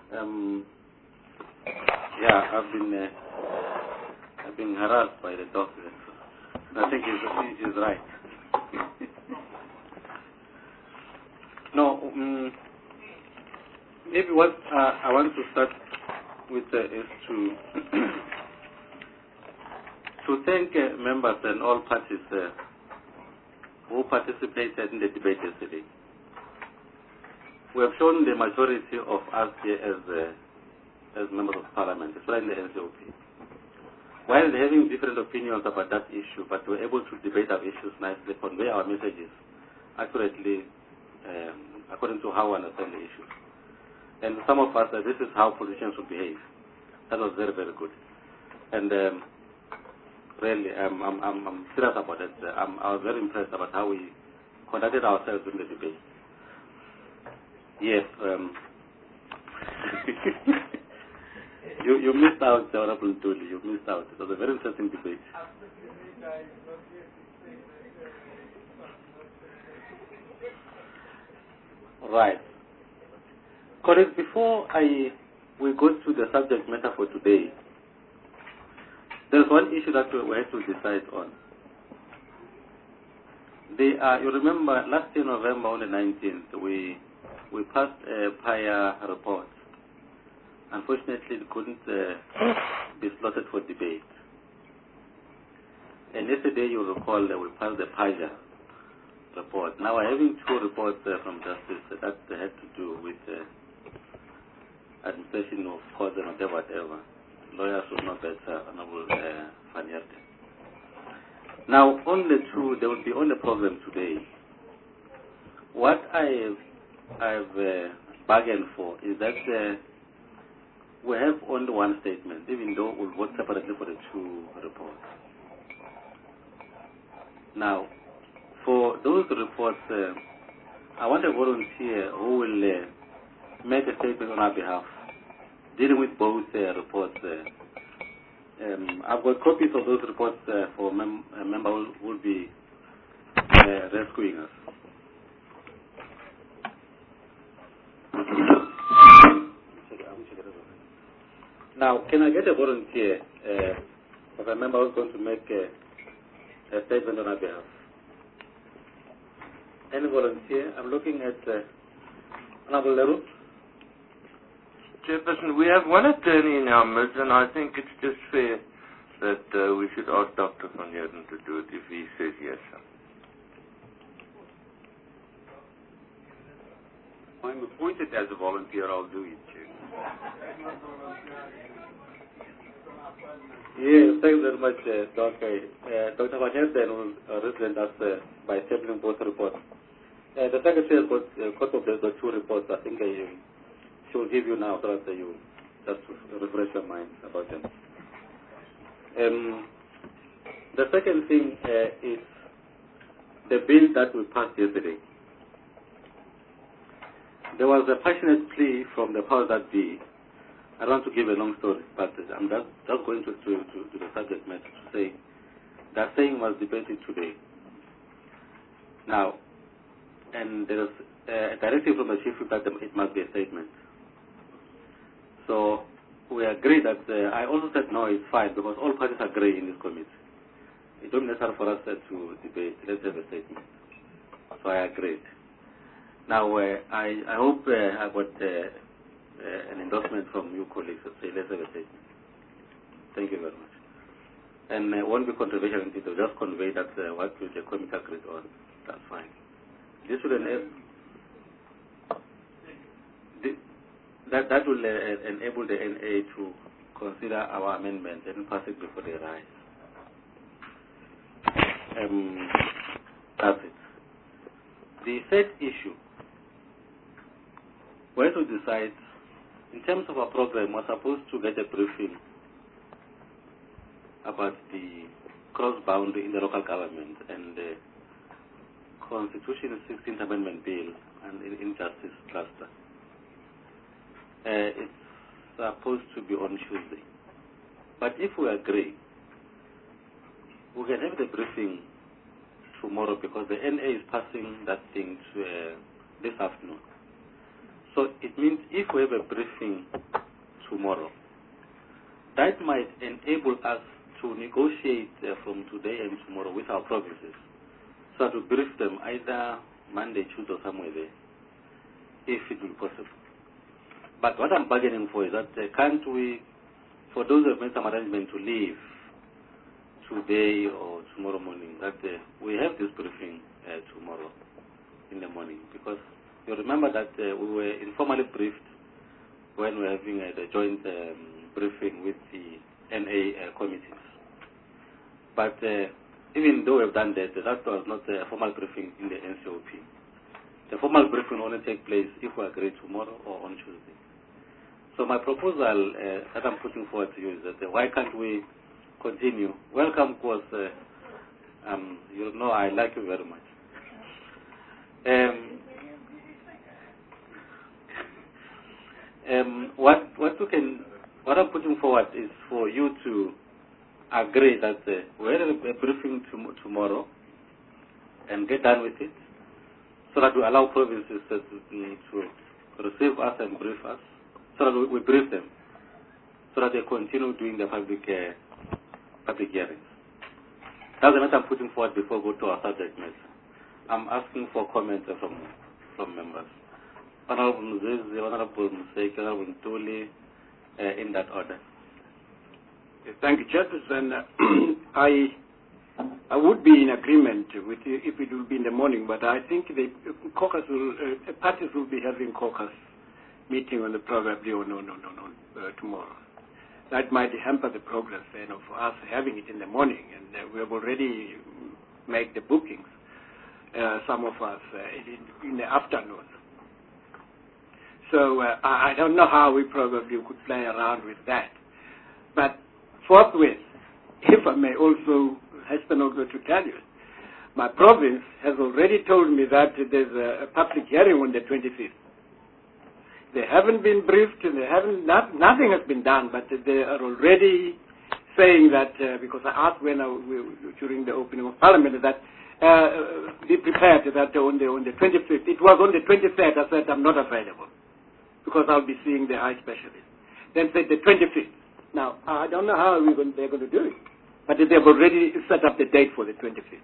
Yeah, I've been harassed by the doctor. I think he's right. No, maybe what I want to start with is to to thank members and all parties who participated in the debate yesterday. We have shown the majority of us here as members of parliament, especially in the NCOP. While having different opinions about that issue, but we're able to debate our issues nicely, convey our messages accurately, according to how we understand the issues. And some of us, this is how politicians should behave. That was very, very good. And really, I'm serious about it. I was very impressed about how we conducted ourselves in the debate. Yes. You missed out, Honorable Tuli. You missed out. It was a very interesting debate. Right. Colleagues, before we go to the subject matter for today, there's one issue that we have to decide on. You remember last year, November on the 19th, we passed a prior report. Unfortunately, it couldn't be slotted for debate. And yesterday, you recall that we passed the PAJA report. Now, we're having two reports from Justice that had to do with administration of courts and whatever. Lawyers will know better, Honorable Van Heerden. Now, on the two, there will be on the program today. What I've bargained for is that we have only one statement, even though we'll vote separately for the two reports. Now, for those reports, I want a volunteer who will make a statement on our behalf, dealing with both reports. I've got copies of those reports for a member who will be rescuing us. Now, can I get a volunteer of a member who's going to make a statement on our behalf? Any volunteer? I'm looking at Honorable Leroux. Chairperson, we have one attorney in our midst, and I think it's just fair that we should ask Dr. Van Heerden to do it if he says yes. I'm appointed as a volunteer. I'll do it, Chair. Yes, thanks very much, Dr. Dr. Van Heerden will represent us by tabling both reports. The Secretary has got a copy of the two reports. I think she will give you now so that you just refresh your mind about them. The second thing is the bill that we passed yesterday. There was a passionate plea from the powers that be. I don't want to give a long story, but I'm just going to the subject matter to say that saying was debated today. Now, and there is a directive from the chief that it must be a statement. So we agree that I also said no, it's fine because all parties agree in this committee. It's not necessary for us to debate. Let's have a statement. So I agreed. Now I hope I got an endorsement from you colleagues to say let's have a statement. Thank you very much. And it won't be controversial indeed. I'll just convey that what the committee agreed on. That's fine. This will that will enable the NA to consider our amendment and pass it before they rise. That's it. The third issue, we have to decide, in terms of our program, we're supposed to get a briefing about the cross-boundary in the local government and the Constitution 16th Amendment Bill and Injustice Cluster. It's supposed to be on Tuesday. But if we agree, we can have the briefing tomorrow because the NA is passing that thing to, this afternoon. So it means if we have a briefing tomorrow, that might enable us to negotiate from today and tomorrow with our provinces, so to brief them either Monday, Tuesday, or somewhere there, if it will be possible. But what I'm bargaining for is that can't we, for those who have made some arrangement to leave today or tomorrow morning, that we have this briefing tomorrow in the morning, because you remember that we were informally briefed when we were having the joint briefing with the NA committees. But even though we've done that, that was not a formal briefing in the NCOP. The formal briefing will only take place if we agree tomorrow or on Tuesday. So my proposal that I'm putting forward to you is that why can't we continue? Welcome, of course. You know I like you very much. What I'm putting forward is for you to agree that we have a briefing tomorrow and get done with it, so that we allow provinces to receive us and brief us, so that we brief them, so that they continue doing the public hearings. That's the matter I'm putting forward before we go to our subject matter. I'm asking for comments from members. Honorable Mzizi, Honorable Museki, Honorable Ntuli, in that order. Thank you, Chairperson. I would be in agreement with you if it will be in the morning, but I think the caucus parties will be having caucus meeting on probably tomorrow. That might hamper the progress of us having it in the morning, and we have already made the bookings. Some of us in the afternoon. So I don't know how we probably could play around with that. But forthwith, if I may also hasten over to tell you, my province has already told me that there's a public hearing on the 25th. They haven't been briefed, nothing has been done, but they are already saying that, because I asked during the opening of Parliament that be prepared that on the 25th. It was on the 23rd I said I'm not available because I'll be seeing the eye specialist. Then said the 25th. Now, I don't know how they're going to do it, but they've already set up the date for the 25th.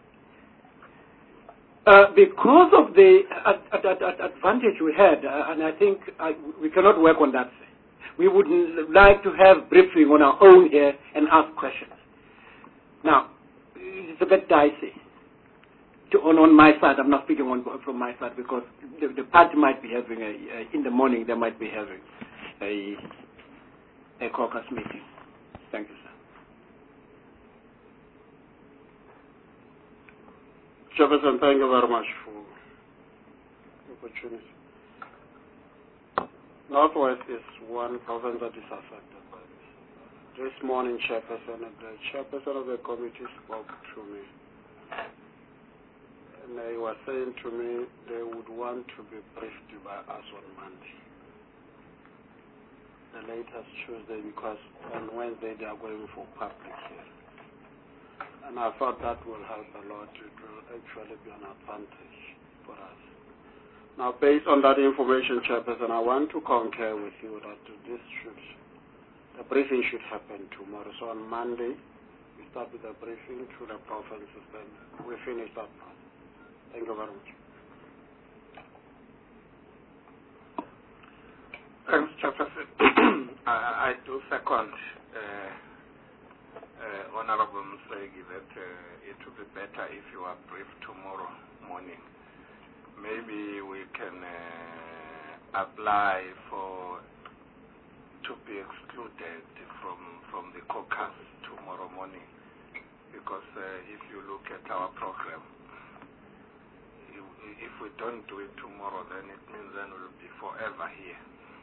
Because of the advantage we had, and I think we cannot work on that. We would like to have briefing on our own here and ask questions. Now, it's a bit dicey. On my side, I'm not speaking from my side because the party might be having in the morning, they might be having a caucus meeting. Thank you, sir. Chairperson, thank you very much for the opportunity. Northwest is one province that is affected by this. This morning, Chairperson, the Chairperson of the committee spoke to me. And they were saying to me they would want to be briefed by us on Monday. The latest Tuesday, because on Wednesday they are going for public hearing. And I thought that will help a lot. It will actually be an advantage for us. Now, based on that information, Chairperson, I want to concur with you that the briefing should happen tomorrow. So on Monday, we start with the briefing to the provinces, then we finish that part. Thank you very much. Thanks, Chairperson. I do second Honorable Musegi that it would be better if you are briefed tomorrow morning. Maybe we can apply to be excluded from the caucus tomorrow morning, because if you look at our program, if we don't do it tomorrow, then it means then we'll be forever here.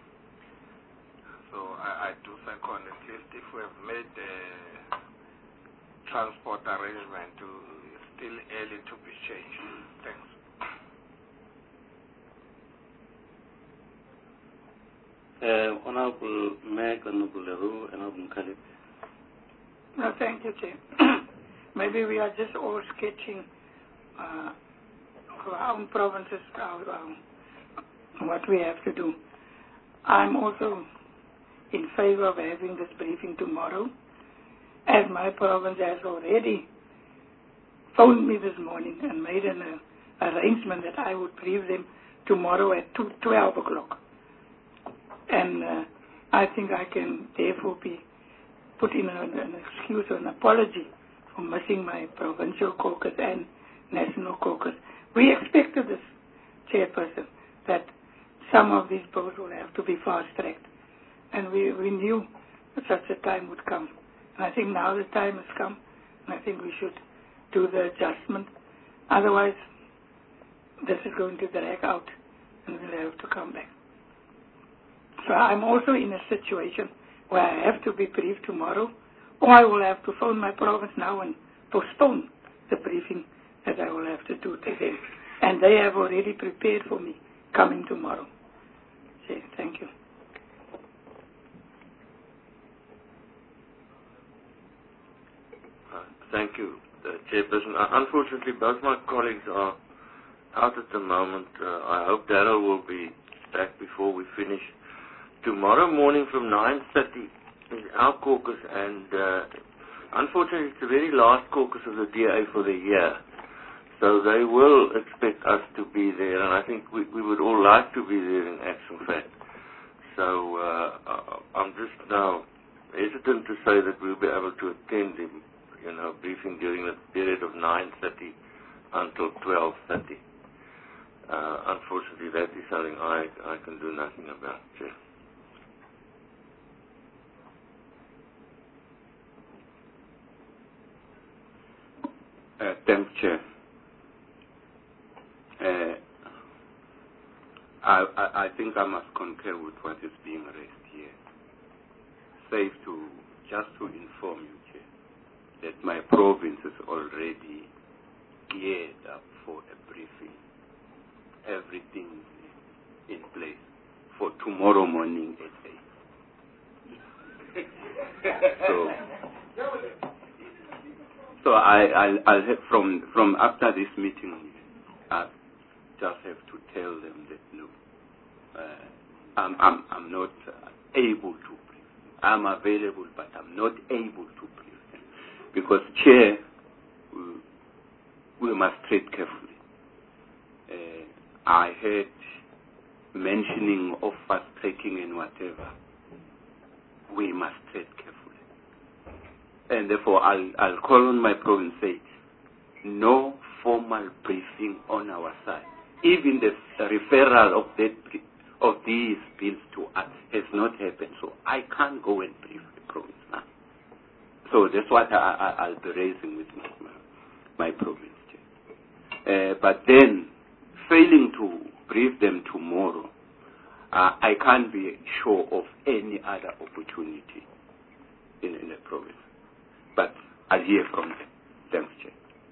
So I do second, at least if we have made the transport arrangement, it's still early to be changed. Thanks. Honorable Meg, Honorable Leroux, Honorable Khalid. No, thank you, Chair. Maybe we are just all sketching our own provinces, what we have to do. I'm also in favor of having this briefing tomorrow, as my province has already phoned me this morning and made an arrangement that I would brief them tomorrow at 12 o'clock. And I think I can therefore be put in an excuse or an apology for missing my provincial caucus and national caucus. We expected this, Chairperson, that some of these bills will have to be fast-tracked. And we knew that such a time would come. And I think now the time has come, and I think we should do the adjustment. Otherwise, this is going to drag out, and we'll have to come back. So I'm also in a situation where I have to be briefed tomorrow, or I will have to phone my province now and postpone the briefing that I will have to do to them. And they have already prepared for me coming tomorrow. So, thank you. Thank you, Chairperson. Unfortunately, both my colleagues are out at the moment. I hope Darrell will be back before we finish. Tomorrow morning from 9:30 is our caucus, and unfortunately it's the very last caucus of the DA for the year. So they will expect us to be there, and I think we would all like to be there in actual fact. So I'm just now hesitant to say that we'll be able to attend the briefing during the period of 9:30 until 12:30. Unfortunately, that is something I can do nothing about, Chair. Thanks, Chair. I think I must concur with what is being raised here. Safe just to inform you, Chair, that my province is already geared up for a briefing. Everything in place for tomorrow morning at 8. So I'll have from after this meeting, I just have to tell them that no, I'm not able to brief. I'm available, but I'm not able to brief them because, Chair, we must tread carefully. I heard mentioning of fast tracking and whatever. We must tread carefully, and therefore I'll call on my province and say no formal briefing on our side. Even the referral of these bills to us has not happened, so I can't go and brief the province now. So that's what I'll be raising with my province. But then, failing to brief them tomorrow, I can't be sure of any other opportunity in the province. But I'll hear from them. Thanks, Chair.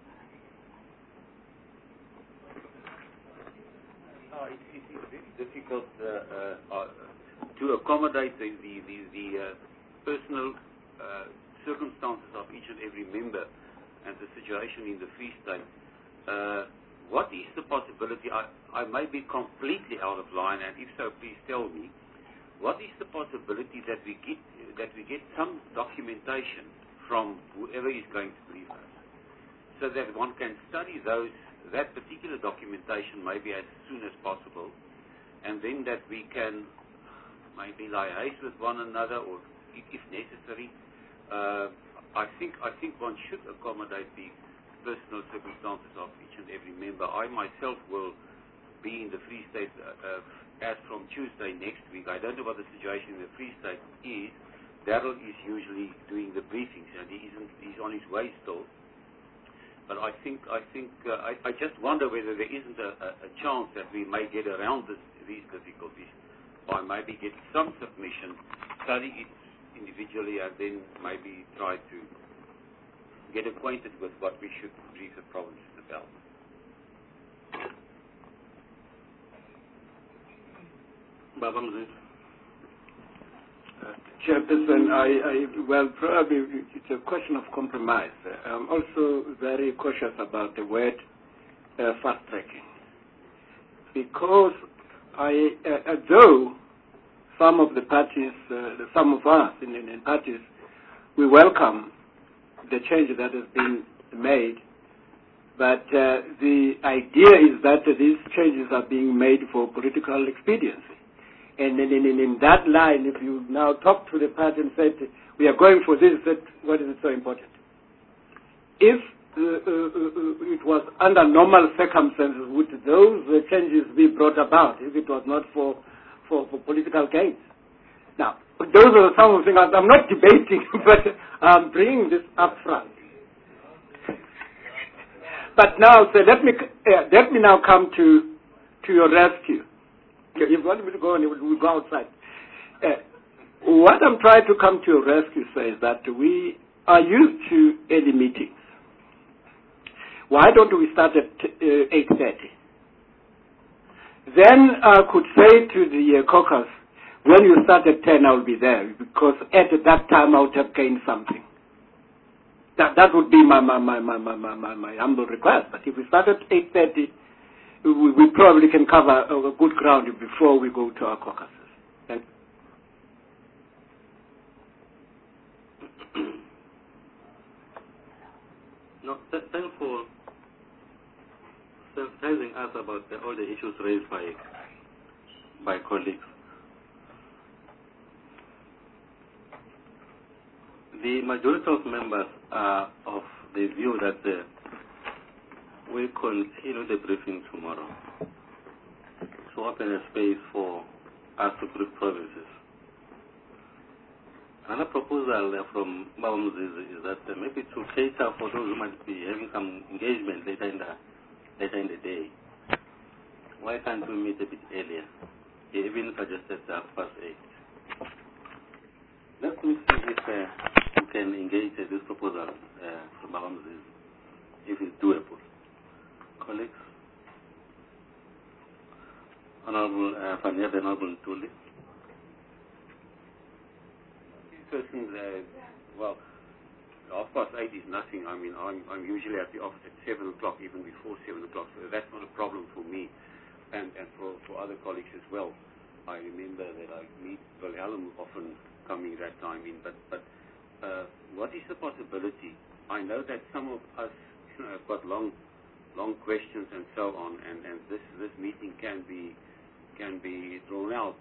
It's very difficult to accommodate the personal circumstances of each and every member and the situation in the Free State. What is the possibility? I may be completely out of line, and if so, please tell me. What is the possibility that we get some documentation from whoever is going to brief us, so that one can study that particular documentation maybe as soon as possible, and then that we can maybe liaise with one another, or if necessary. I think one should accommodate the personal circumstances of each and every member. I myself will be in the Free State as from Tuesday next week. I don't know what the situation in the Free State is. Darrell is usually doing the briefings, and he's on his way still. But I just wonder whether there isn't a chance that we may get around these difficulties by maybe get some submission, study it individually, and then maybe try to get acquainted with what we should brief the provinces about. Chairperson, well, probably it's a question of compromise. I'm also very cautious about the word fast-tracking, because though some of the parties, some of us in parties, we welcome the change that has been made. But the idea is that these changes are being made for political expediency. And in that line, if you now talk to the party and say, we are going for this, what is it so important? If it was under normal circumstances, would those changes be brought about if it was not for political gains? Now, those are some of the things. I'm not debating, but I'm bringing this up front. But now, let me now come to your rescue. If you want me to go on, we'll go outside. What I'm trying to come to your rescue says that we are used to early meetings. Why don't we start at 8:30? Then I could say to the caucus, when you start at 10, I'll be there, because at that time I would have gained something. That would be my humble request. But if we start at 8:30, we probably can cover a good ground before we go to our caucuses. Thank you. No, thanks for sensitizing us about all the issues raised by colleagues. The majority of members are of the view that we continue the briefing tomorrow to open a space for us to brief provinces. Another proposal from Babam Mzizi is that maybe to cater for those who might be having some engagement later in the day, why can't we meet a bit earlier? He even suggested 8:30. Let me see if we can engage this proposal from Babam Mzizi, if it's doable. Colleagues, Honorable Fania, Honorable Ntuli. Persons, well, 8:30 is nothing. I mean, I'm usually at the office at 7 o'clock, even before 7 o'clock, so that's not a problem for me, and for other colleagues as well. I remember that I meet Wilhelm often coming that time in, but what is the possibility? I know that some of us have got long questions and so on, and this meeting can be drawn out.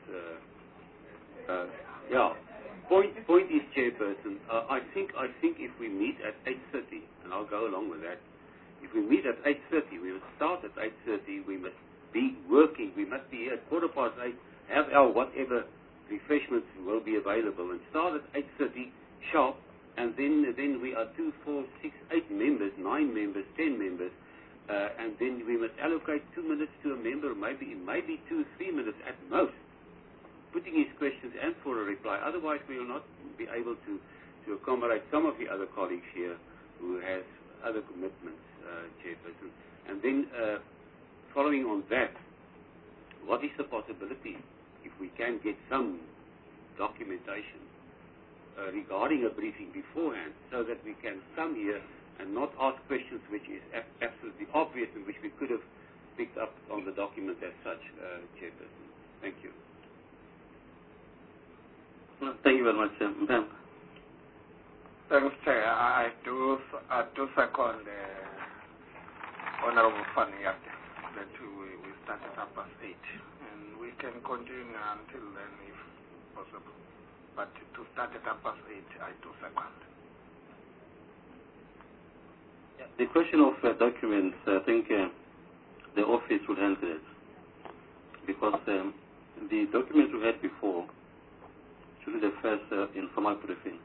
Yeah. Point is, Chairperson, I think if we meet at 8:30, and I'll go along with that, if we meet at 8:30, we must start at 8:30, we must be working, we must be here at 8:15, have our whatever refreshments will be available, and start at 8:30 sharp, and then we are 2, 4, 6, 8 members, 9 members, 10 members, and then we must allocate 2 minutes to a member, maybe 2, 3 minutes at most, putting his questions and for a reply. Otherwise, we will not be able to accommodate some of the other colleagues here who has other commitments, Chairperson. And then, following on that, what is the possibility if we can get some documentation regarding a briefing beforehand, so that we can come here and not ask questions which is absolutely obvious and which we could have picked up on the document as such, Chairperson. Thank you. Well, thank you very much, ma'am. Thanks, Chair. I do second Honorable Fania that we start at 8:30, and we can continue until then if possible. But to start at 8:30, I do second. The question of documents, I think the office will handle it, because the documents we had before, actually the first informal briefing,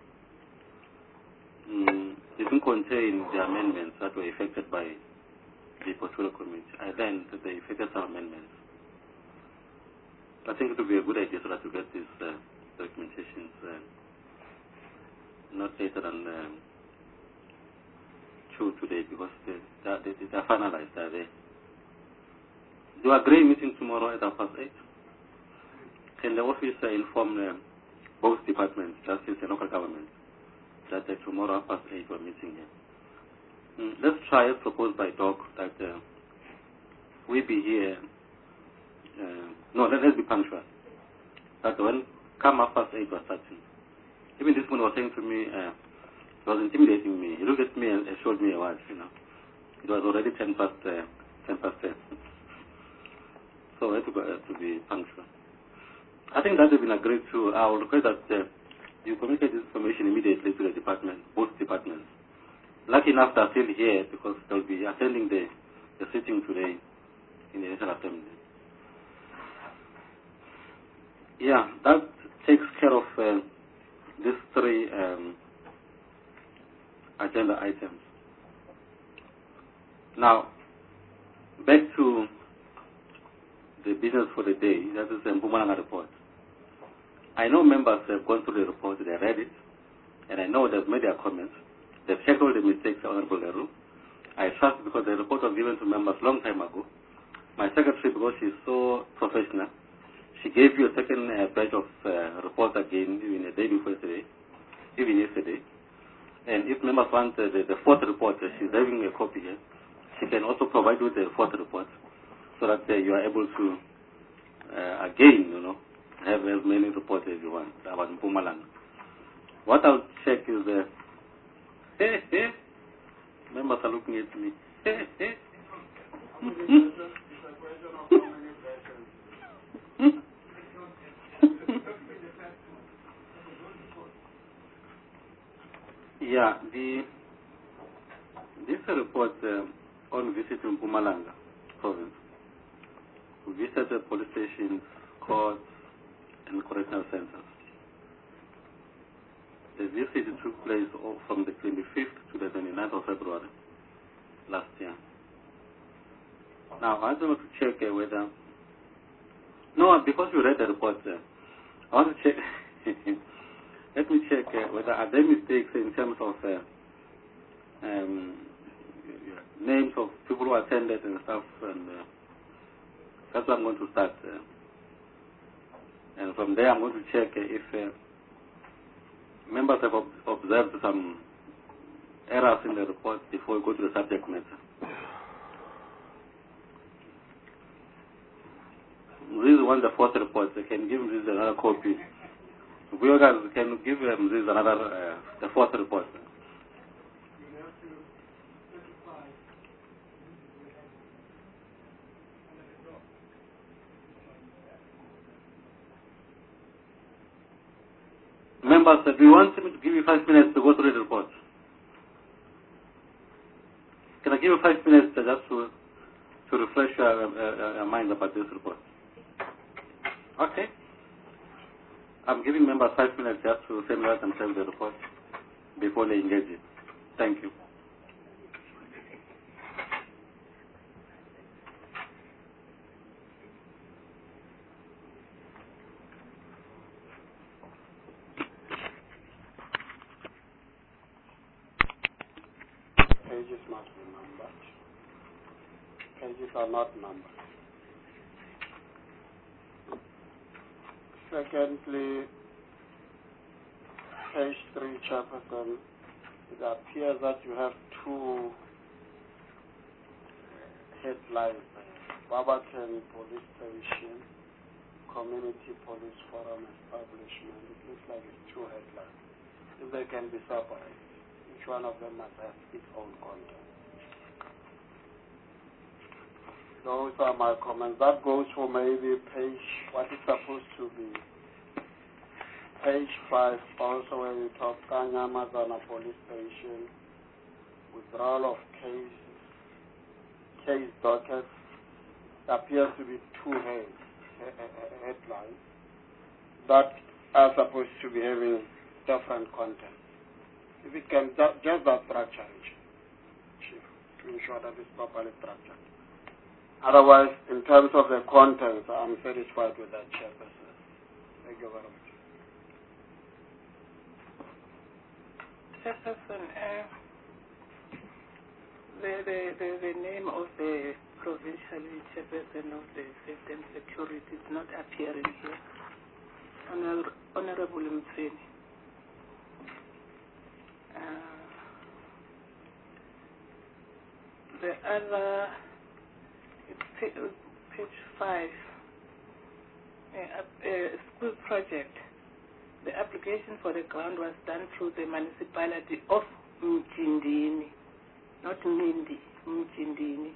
didn't contain the amendments that were effected by the Portfolio Committee. Then they effected some amendments. I think it would be a good idea so that to get these documentations not later than 2 today, because they are finalized. They are there. Do you agree meeting tomorrow at 8:30? Can the office inform both departments, justice and local government, that tomorrow at 8:30 we're meeting here? Let's try as proposed by Doc that we be here. No, let's be punctual. That when come half past 8 was starting. Even this one was saying to me, he was intimidating me. He looked at me and showed me a watch, you know. It was already 10 past 10. So I had to be punctual. I think that has been agreed to. I will request that you communicate this information immediately to the department, both departments. Lucky enough, they're still here because they'll be attending the sitting today in the National Assembly. Yeah, that takes care of these three agenda items. Now, back to the business for the day, that is the Mpumalanga report. I know members have gone through the report, they read it, and I know they've made their comments. They've checked all the mistakes, Honorable Leru. I trust because the report was given to members a long time ago. My secretary, because she's so professional, she gave you a second batch of reports again, even a day before yesterday, even yesterday. And if members want the fourth report, she's having a copy here. She can also provide you with the fourth report so that you are able to, again, you know, have as many reports as you want about Mpumalanga. What I'll check is the members are looking at me. Yeah, this report on visit to Mpumalanga province. We visited police stations, courts, and correctional centers. The visit took place from the 25th to the 29th of February last year. Now, I want to check whether... No, because you read the report, I want to check... Let me check whether are there mistakes in terms of names of people who attended and stuff, and that's what I'm going to start. And from there, I'm going to check if members have observed some errors in the report before we go to the subject matter. This is one of the fourth reports. I can give this another copy. We can give them this another, the fourth report. Members, do you want me to give you 5 minutes to go through the report? Can I give you 5 minutes just to refresh your mind about this report? Okay. I'm giving members 5 minutes just to familiarize themselves with the report before they engage it. Thank you. Pages must be numbered. Pages are not numbered. Secondly, page 3, Chairperson, it appears that you have two headlines. Barberton Police Station, Community Police Forum Establishment. It looks like it's two headlines. If they can be separated, each one of them must have its own content. Those are my comments. That goes for maybe page, what is supposed to be page 5, also where we talk Kanyamazana Police Station, withdrawal of case docket. Appears to be two headlines that are supposed to be having different content. If it can just that structure, Chief, to ensure that it's properly structured. Otherwise, in terms of the content, I'm satisfied with that, Chairperson. Thank you very much. Chairperson, the name of the provincial chairperson of the safety and security is not appearing here. Honorable Mtsweni. The other, page 5, school project, The application for the ground was done through the municipality of Mjindini, not Mindi, Mjindini.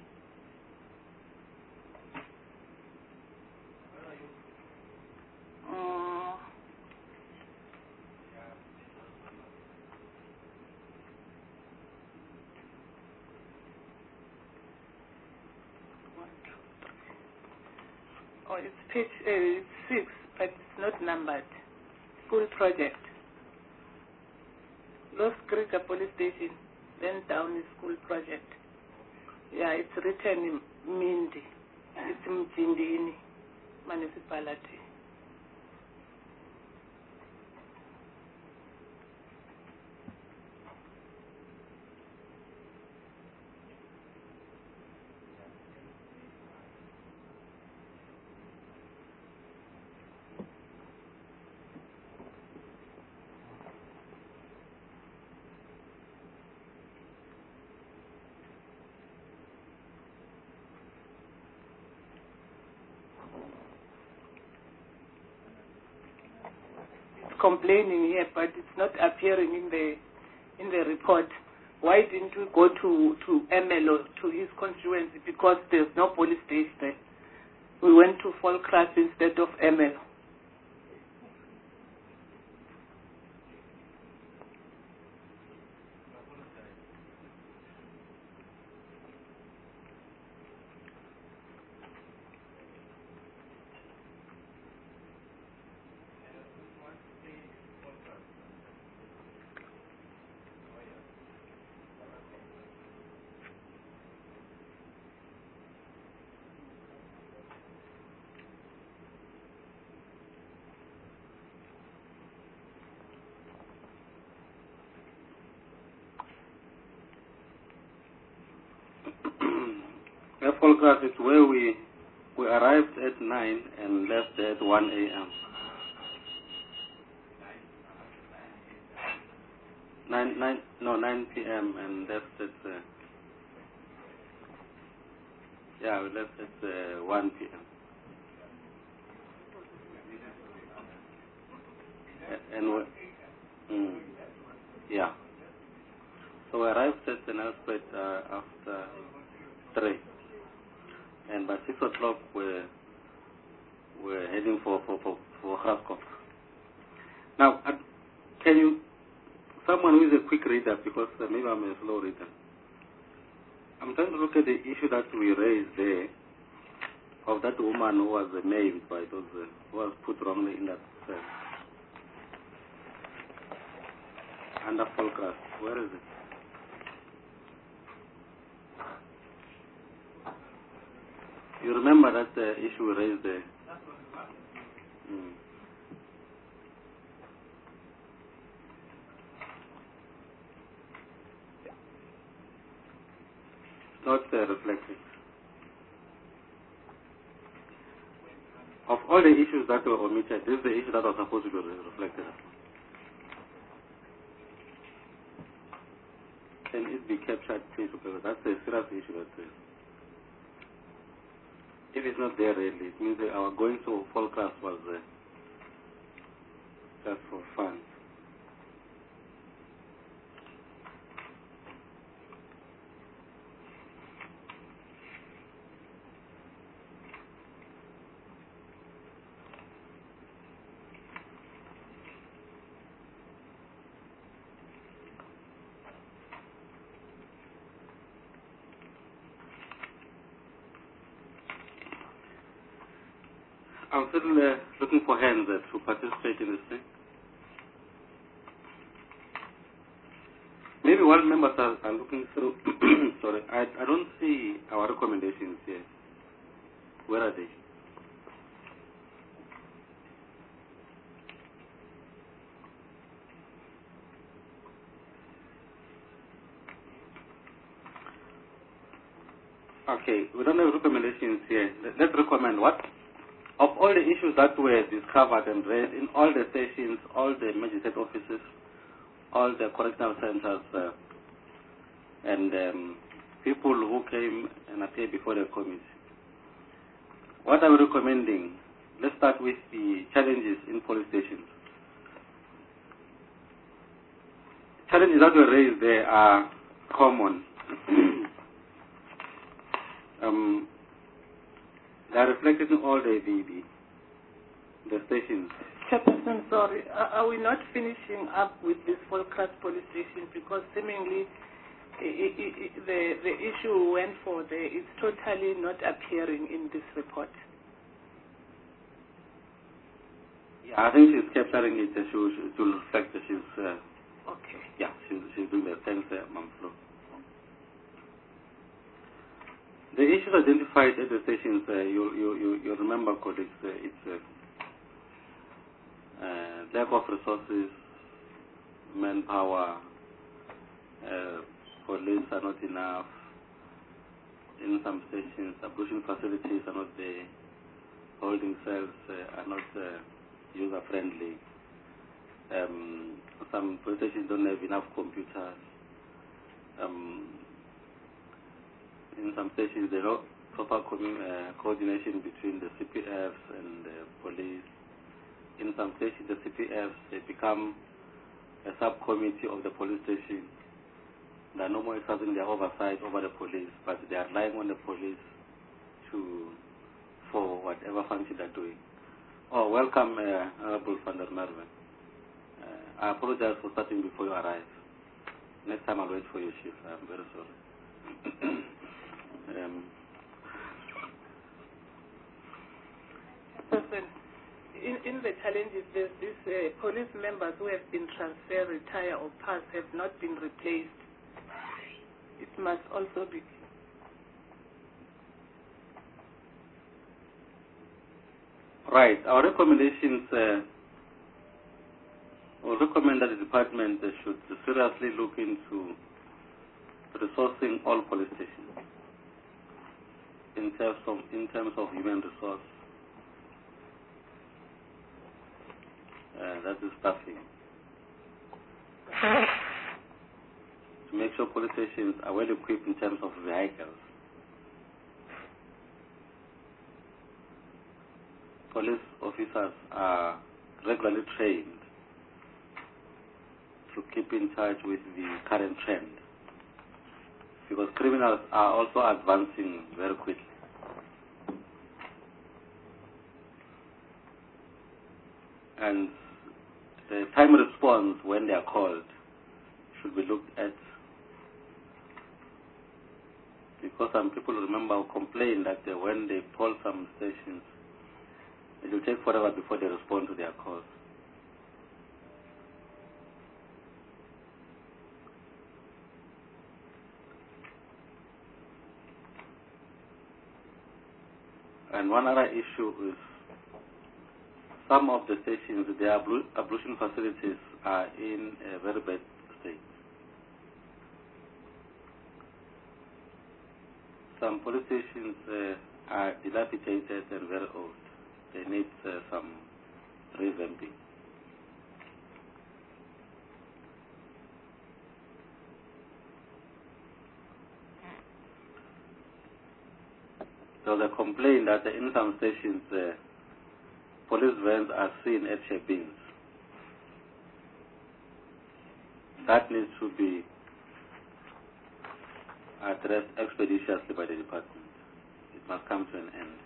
Oh, it's page 6, but it's not numbered. School project. Lost Creek Police Station, then down is school project. Yeah, it's written in Mindi. It's Mjindini municipality. Complaining here, but it's not appearing in the report. Why didn't we go to ML or to his constituency? Because there's no police station there. We went to Volkras instead of ML. Volkras is where we arrived at 9 and left at 1 a.m. 9 p.m. and left at we left at 1 p.m. So we arrived at the Nelspruit after 3. And by 6 o'clock, we're heading for Graskop. Now, can you, someone who is a quick reader, because maybe I'm a slow reader, I'm trying to look at the issue that we raised there of that woman who was maimed by those, who was put wrongly in that cell. Under Volkras. Where is it? You remember that issue we raised there? Not reflected. Of all the issues that were omitted, this is the issue that was supposed to be reflected. Can it be captured, please? Because that's a serious issue. If it's not there really, it means that our going to Volkras was just for fun. I'm still looking for hands to participate in this thing. Maybe while members are looking through, sorry, I don't see our recommendations here. Where are they? Okay, we don't have recommendations here. Let's recommend what? Of all the issues that were discovered and raised in all the stations, all the magistrate offices, all the correctional centers, and people who came and appeared before the committee, what are we recommending? Let's start with the challenges in police stations. challenges that were raised there are common. They are reflected in all the stations. Chairperson, sorry. Are we not finishing up with this Volkras police station? Because seemingly the issue we went for there is totally not appearing in this report. Yeah, I think she's capturing it. She will reflect that she's... okay. Yeah, she's doing that. Thanks, Ma'am Flo. The issues identified at the stations, you remember, colleagues, it's lack of resources, manpower, police are not enough. In some stations, ablution facilities are not there. Holding cells are not user-friendly. Some police stations don't have enough computers. In some stations, there are proper coordination between the CPFs and the police. In some stations, the CPFs, they become a subcommittee of the police station. They are no more exercising their oversight over the police, but they are relying on the police for whatever function they're doing. Oh, welcome, Honorable van der Merwe. I apologize for starting before you arrive. Next time I'll wait for your shift. I'm very sorry. In the challenges, there's these police members who have been transferred, retired, or passed have not been replaced. It must also be. Right. Our recommendations will recommend that the department should seriously look into resourcing all police stations in terms of human resource. That is staffing. To make sure police stations are well equipped in terms of vehicles. Police officers are regularly trained to keep in touch with the current trend, because criminals are also advancing very quickly. And the time response when they are called should be looked at, because some people remember or complain that when they call some stations, it will take forever before they respond to their calls. And one other issue is some of the stations, their ablution facilities are in a very bad state. Some police stations are dilapidated and very old. They need some revamping. So they complain that in some stations, police vans are seen at check-ins. That needs to be addressed expeditiously by the department. It must come to an end.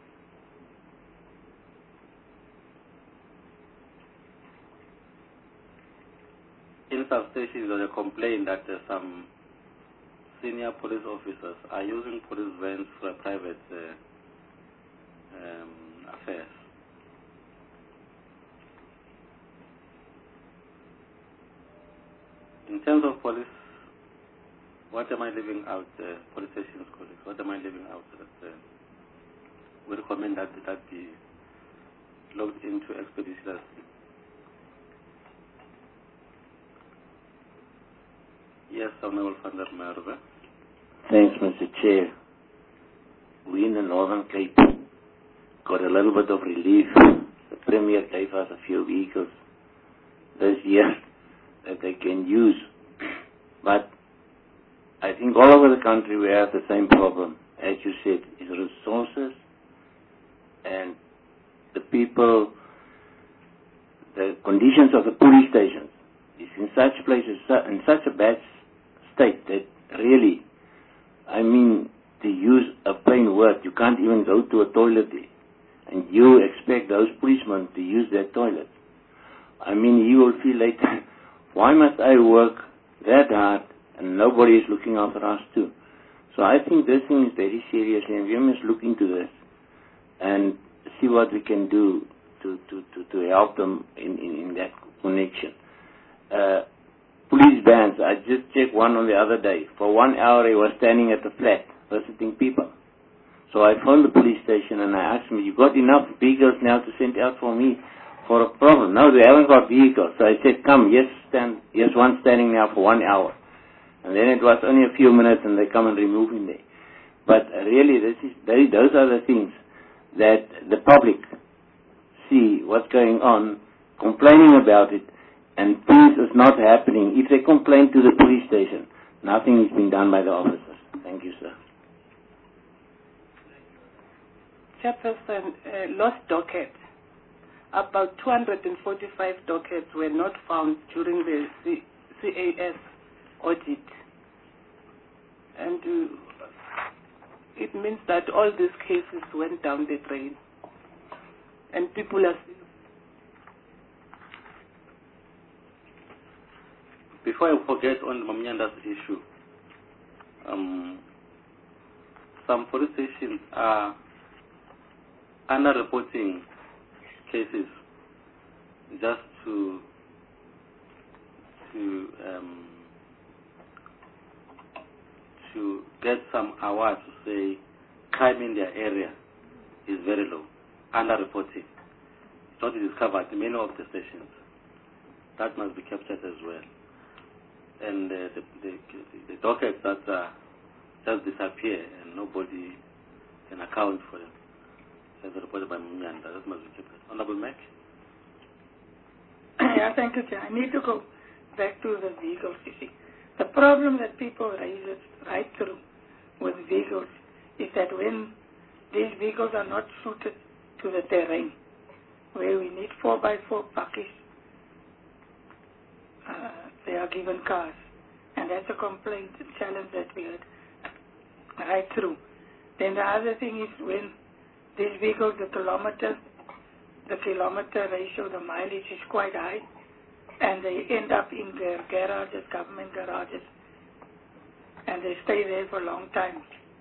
In some stations, they complain that some senior police officers are using police vans for private affairs. In terms of police, what am I leaving out, police stations colleagues? What am I leaving out? That we recommend that be looked into expeditiously. Yes, Honorable van der Merwe. Thanks, Mr. Chair. We in the Northern Cape got a little bit of relief. The Premier gave us a few vehicles this year that they can use. But I think all over the country we have the same problem. As you said, is resources and the people, the conditions of the police stations is in such places, in such a bad state that really, I mean, to use a plain word, you can't even go to a toilet there. And you expect those policemen to use their toilet. I mean, he will feel like, why must I work that hard and nobody is looking after us too? So I think this thing is very serious and we must look into this and see what we can do to help them in that connection. Police bands, I just checked one on the other day. For 1 hour he was standing at the flat visiting people. So I phoned the police station and I asked him, you got enough vehicles now to send out for me for a problem? No, they haven't got vehicles. So I said, come, here's one standing now for 1 hour. And then it was only a few minutes and they come and remove him there. But really, those are the things that the public see what's going on, complaining about it, and things is not happening. If they complain to the police station, nothing is being done by the officers. Thank you, sir. Chairperson, lost docket. About 245 dockets were not found during the CAS audit. And it means that all these cases went down the drain. And people are still... Before I forget on Mamnyanda's issue, some police stations are underreporting cases just to get some awards to say crime in their area is very low, underreporting. It's not discovered in many of the stations. That must be captured as well. And the dockets that just disappear and nobody can account for them, as reported by Mamnyanda, that must be captured. Honorable Mac? Yeah, thank you, Chair. I need to go back to the vehicles, you see. The problem that people raise right through with vehicles is that when these vehicles are not suited to the terrain, where we need 4x4 buckets, they are given cars. And that's a complaint and challenge that we had right through. Then the other thing is when these vehicles, the kilometer ratio, the mileage is quite high, and they end up in their garages, government garages, and they stay there for a long time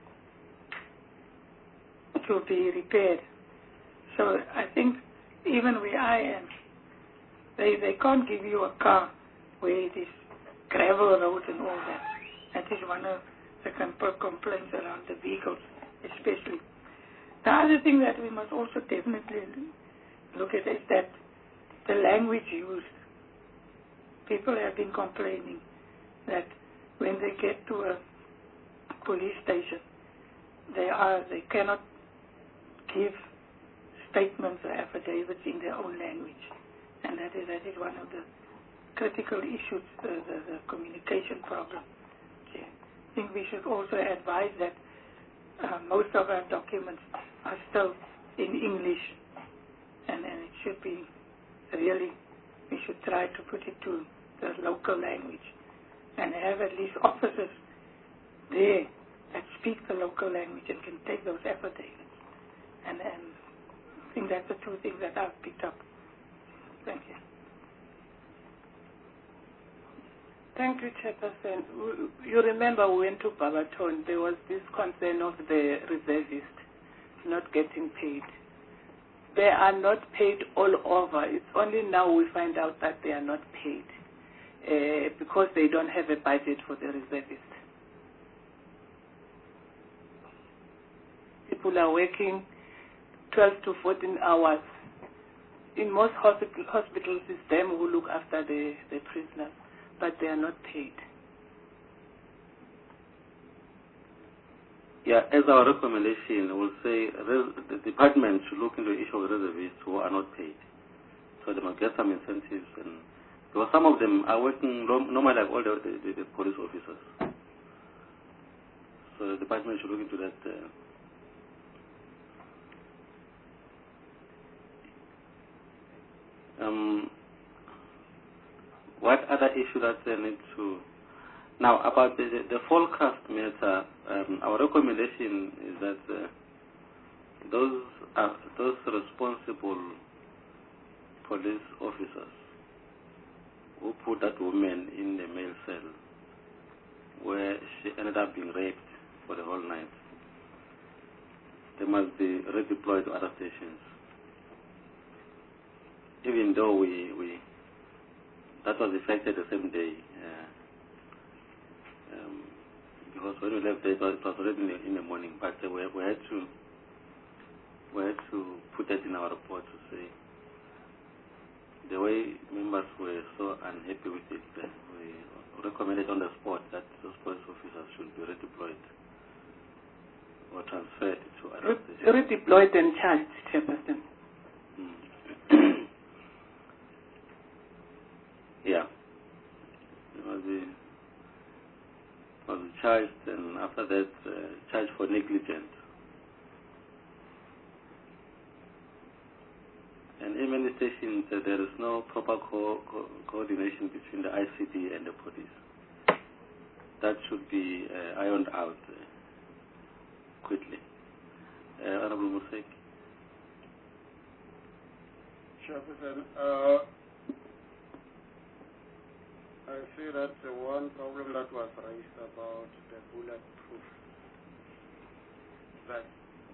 to be repaired. So I think even where I am, they can't give you a car where it is gravel roads and all that. That is one of the complaints around the vehicles, especially. The other thing that we must also definitely look at is that the language used. People have been complaining that when they get to a police station, they cannot give statements or affidavits in their own language, and that is one of the critical issues, the communication problem. I think we should also advise that most of our documents are still in English, and it should be really, we should try to put it to the local language and have at least officers there that speak the local language and can take those affidavits. And I think that's the two things that I've picked up. Thank you. Thank you, Chairperson. You remember we went to Babaton. There was this concern of the reservists not getting paid. They are not paid all over. It's only now we find out that they are not paid because they don't have a budget for the reservists. People are working 12 to 14 hours. In most hospitals, it's them who look after the prisoners, but they are not paid. Yeah, as our recommendation, we'll say the department should look into the issue of reservists who are not paid. So they must get some incentives. And because some of them are working normally like all the police officers. So the department should look into that. what other issue that they need to... Now, about the forecast matter, our recommendation is that those responsible police officers who put that woman in the male cell where she ended up being raped for the whole night, they must be redeployed to other stations. Even though that was effected the same day, because when we left there, it was already in the morning, but we had to put that in our report to say the way members were so unhappy with it, we recommended on the spot that those police officers should be redeployed or transferred to other stations. Redeployed and charged, Chairperson. Yeah. It was charged, and after that, charged for negligence. And in many stations, there is no proper coordination between the ICD and the police. That should be ironed out quickly. Honorable Musek. Chairperson, I see that the one problem that was raised about the bulletproof, that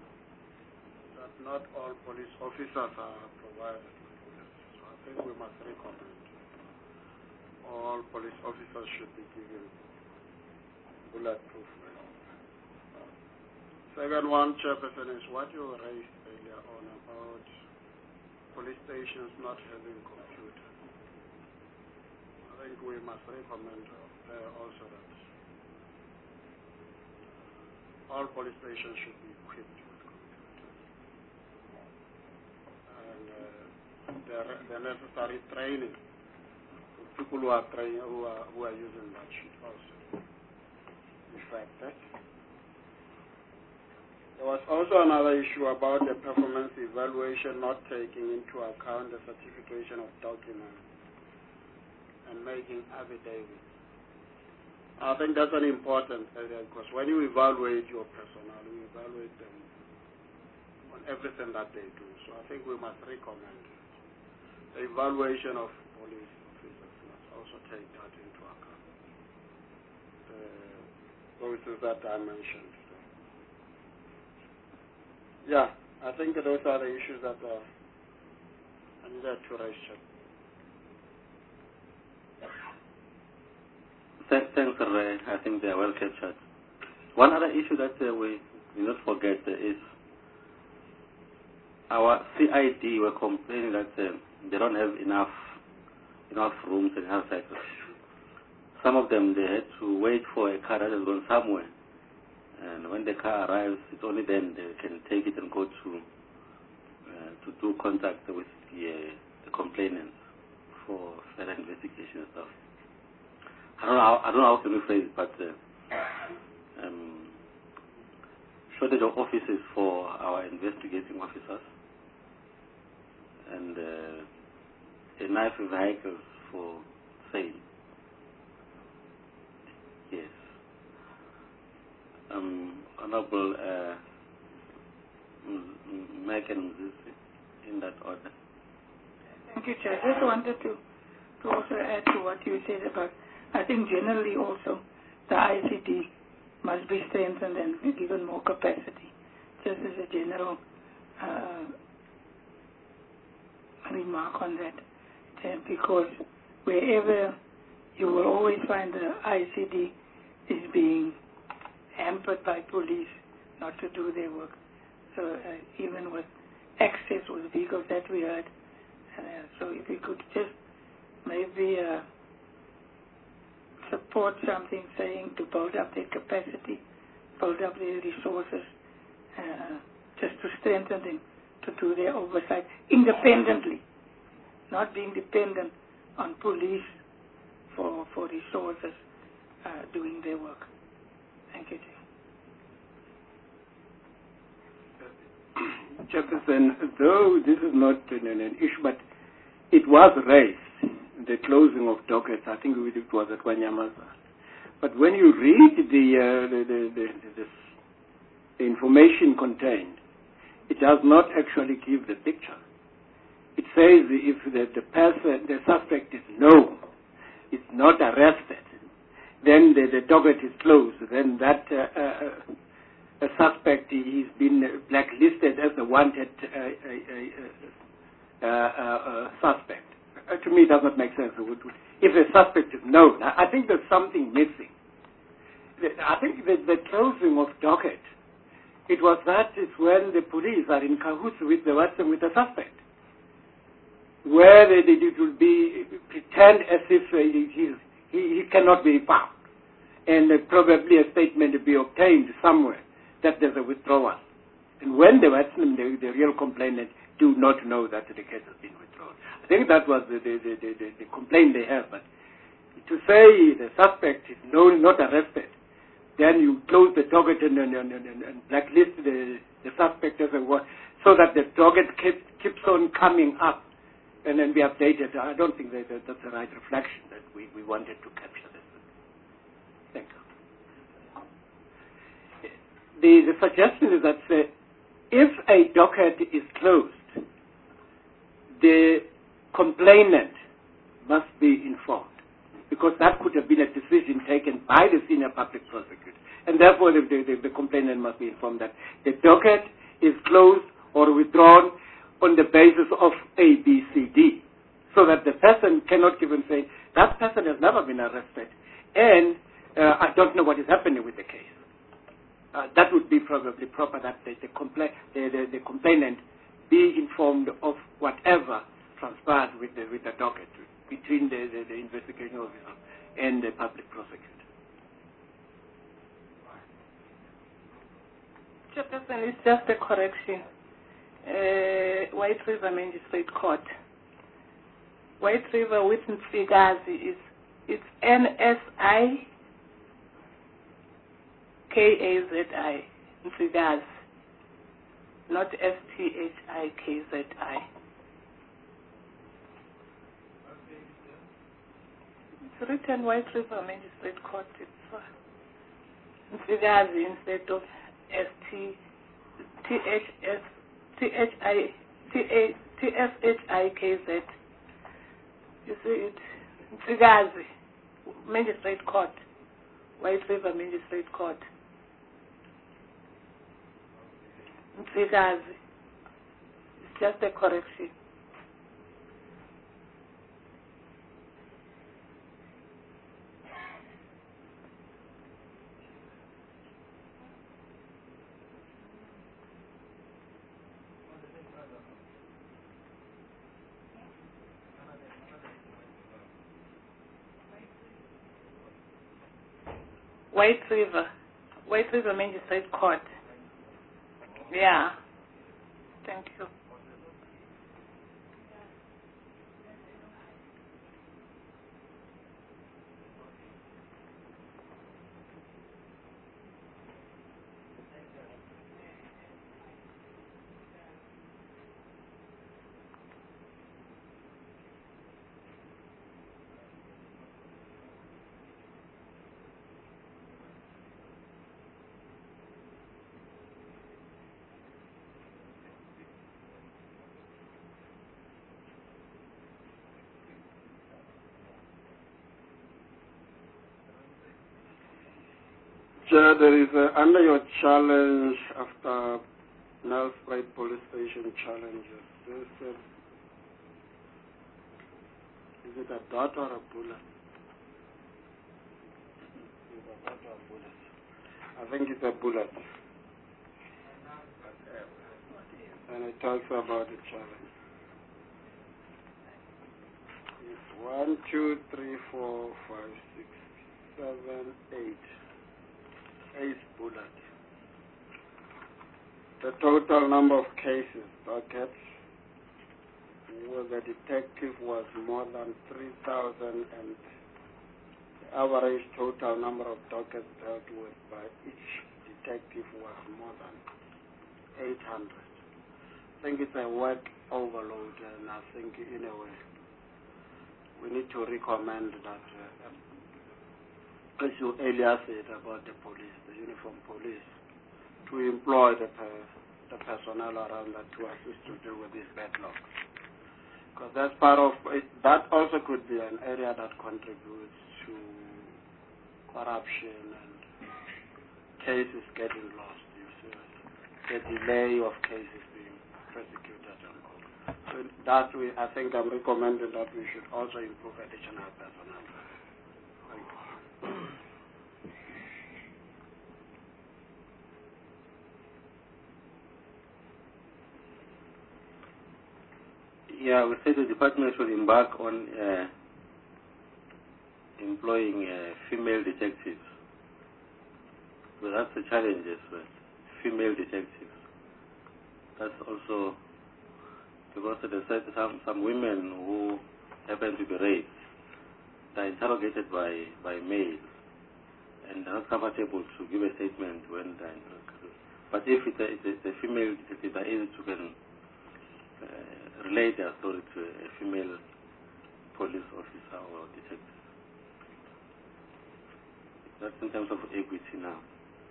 not all police officers are provided with bullets. So I think we must recommend all police officers should be given bulletproof vests. Second one, Chairperson, is what you raised earlier on about police stations not having computers. I think we must recommend also that all police stations should be equipped with computers, and the necessary training for people who are using that should also be factored. There was also another issue about the performance evaluation not taking into account the certification of documents and making affidavits. I think that's an important area because when you evaluate your personnel, you evaluate them on everything that they do. So I think we must recommend the evaluation of police officers must also take that into account. The processes that I mentioned. Yeah, I think those are the issues that I needed to raise. Thanks, Ray. I think they are well captured. One other issue that we not forget is our CID were complaining that they don't have enough rooms and enough cycles. Some of them, they had to wait for a car that has gone somewhere. And when the car arrives, it's only then they can take it and go to do contact with the complainants for further investigation and stuff. I don't know how to rephrase it, but shortage of offices for our investigating officers and enough vehicles for sale. Yes. Honorable Megan, in that order. Thank you, Chair. I just wanted to also add to what you said about, I think generally also the ICD must be strengthened and given more capacity, just as a general remark on that, because wherever you will always find the ICD is being hampered by police not to do their work. So even with access with vehicles that we heard, so if we could just maybe support something saying to build up their capacity, build up their resources, just to strengthen them to do their oversight independently, not being dependent on police for resources doing their work. Thank you, Chairperson, though this is not an issue, but it was raised the closing of dockets. I think it was at Wanyamaza. But when you read the information contained, it does not actually give the picture. It says if the suspect is known, is not arrested, then the docket is closed. Then that a suspect is been blacklisted as a wanted suspect. To me, it does not make sense. If a suspect is known, I think there's something missing. I think that the closing of docket, it was that is when the police are in cahoots with the suspect, where it will be pretend as if he cannot be found, and probably a statement will be obtained somewhere that there's a withdrawal. And when the real complainant do not know that the case has been withdrawn. I think that was the complaint they have. But to say the suspect is not arrested, then you close the docket and blacklist the suspect as a what, so that the docket keeps on coming up and then be updated. I don't think that's the right reflection that we wanted to capture this. Thank you. The suggestion is that if a docket is closed, the complainant must be informed, because that could have been a decision taken by the senior public prosecutor, and therefore the complainant must be informed that the docket is closed or withdrawn on the basis of A, B, C, D, so that the person cannot even say, that person has never been arrested, and I don't know what is happening with the case. That would be probably proper, that the complainant be informed of whatever transpired with the docket between the investigation officer and the public prosecutor. Chairperson, it's just a correction. White River Magistrate Court. White River with Nsigazi it's N-S-I-K-A-Z-I. Nsigazi, not S-T-H-I-K-Z-I. It's written White River Magistrate Court. It's Nsigazi instead of T-S-H-I-K-Z. You see it? Nsigazi Magistrate Court. White River Magistrate Court. Nsigazi. It's just a correction. White River Magistrate Court. Yeah. Thank you. Chair, there is under your challenge after Nelspruit Police Station challenges, is it a dot or a bullet? Is it a dot or a bullet? I think it's a bullet. And it talks about the challenge. It's 1, 2, 3, 4, 5, 6, 7, 8. 8 bullet. The total number of cases, dockets, where the detective was more than 3,000, and the average total number of dockets dealt with by each detective was more than 800. I think it's a work overload, and I think in a way we need to recommend that, as you earlier said about the police, the uniform police, to employ the personnel around that to assist to deal with this backlog. Because that's part of it, that also could be an area that contributes to corruption and cases getting lost. You see, the delay of cases being prosecuted and all. So that I think I'm recommending that we should also improve additional personnel. Thank you. Yeah, we say the department should embark on employing female detectives. But that's the challenge as well. Female detectives. That's also because there's some women who happen to be raped. They're interrogated by males and they're not comfortable to give a statement when they're interrogated. But if it's a female detective, they're able to relate their story to a female police officer or detective. That's in terms of equity now.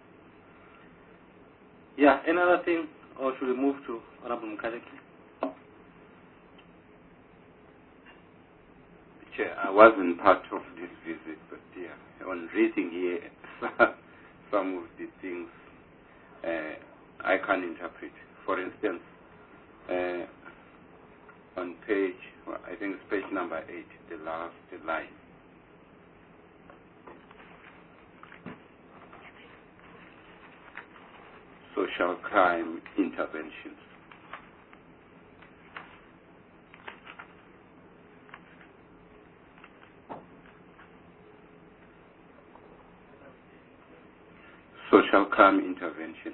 Yeah, another thing, or should we move to Honorable Mkaleki? Chair, I wasn't part of this visit, but yeah, on reading here, some of the things I can interpret. For instance, on page, I think it's page number 8, the last line. Social crime interventions. Social crime interventions.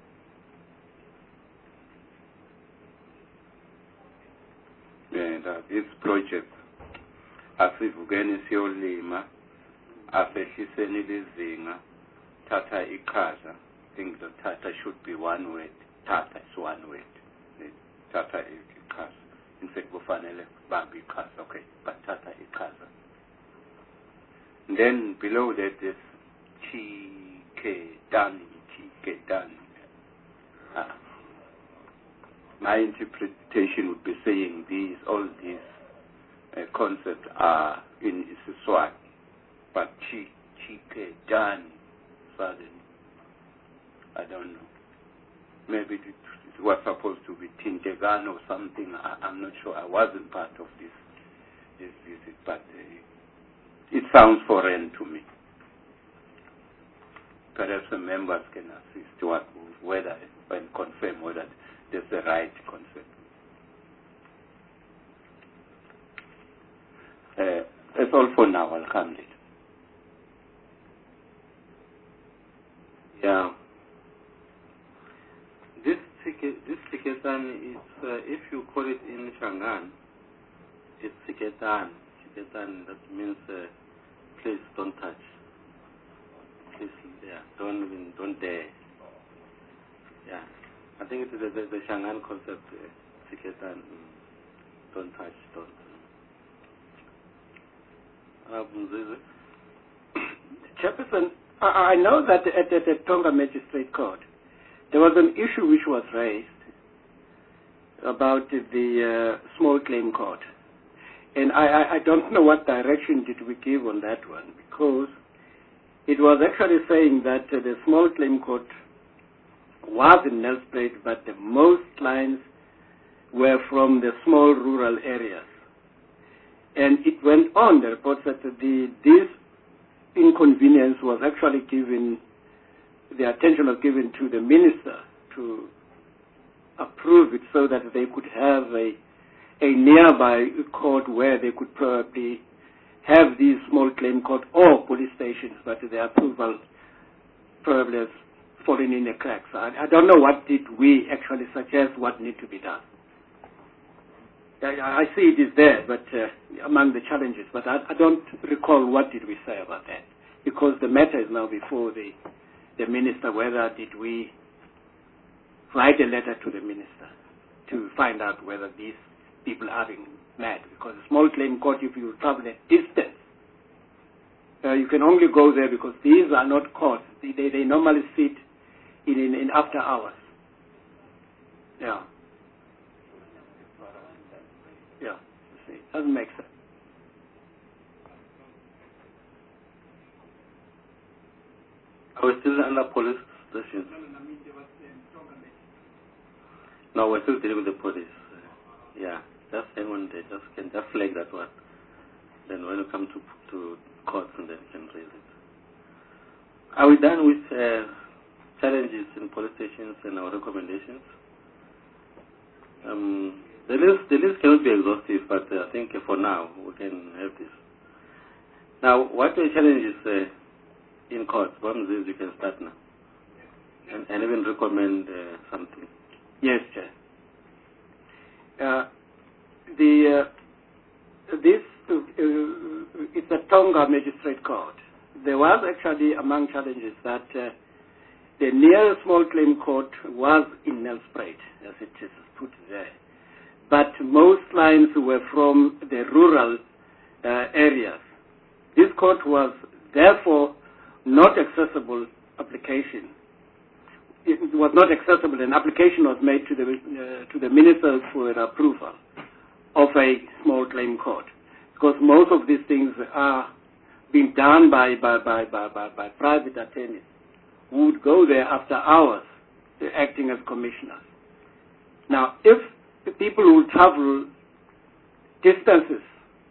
And this project, asivukeni siyolima, asehliseni lizinga, tata ikaza. I think the tata should be one word. Tata is one word. Tata ikaza. In fact, kufanele bambi ikaza. Okay, but tata ikaza. Then below that is Chikedani. My interpretation would be saying all these concepts are in Isiswati, but Chikedani, I don't know. Maybe it was supposed to be Tintegan or something. I'm not sure. I wasn't part of this visit, but it sounds foreign to me. Perhaps the members can assist whether and confirm whether that's the right concept. That's all for now. I'll come later. Yeah. This Tiketan is, if you call it in Shangaan, it's Tiketan. Tiketan, that means please don't touch. Please, yeah, don't dare. Yeah. I think it is the Shangaan concept, Tiketan, don't touch, don't. Chairperson, I know that at the Tonga Magistrate Court, there was an issue which was raised about the small claim court. And I don't know what direction did we give on that one, because it was actually saying that the small claim court was in Nelspruit, but the most clients were from the small rural areas. And it went on, the report said that this inconvenience was actually given, the attention was given to the minister to approve it so that they could have a nearby court where they could probably have these small claim court or police stations, but the approval probably has fallen in the cracks. I don't know what did we actually suggest what need to be done. I see it is there, but among the challenges, but I don't recall what did we say about that, because the matter is now before the minister. Whether did we write a letter to the minister to find out whether these people are mad, because a small claim court, if you travel a distance, you can only go there because these are not courts. They normally sit in after hours. Yeah. Yeah. See, doesn't make sense. Are we still under police stations? No, we're still dealing with the police. Yeah, just hang on there. Can just flag that one. Then when you come to courts, and then you can raise it. Are we done with challenges in police stations and our recommendations? The list cannot be exhaustive, but I think for now we can have this. Now, what are the challenges in court? One is you can start now, and even recommend something. Yes, Chair. It's a Tonga Magistrate Court. There was actually among challenges that the nearest small claim court was in Nelspruit, as it is put there. But most clients were from the rural areas. This court was therefore not accessible application. It was not accessible. An application was made to the ministers for approval of a small claim court, because most of these things are being done by private attorneys who would go there after hours, acting as commissioners. Now, if the people who travel distances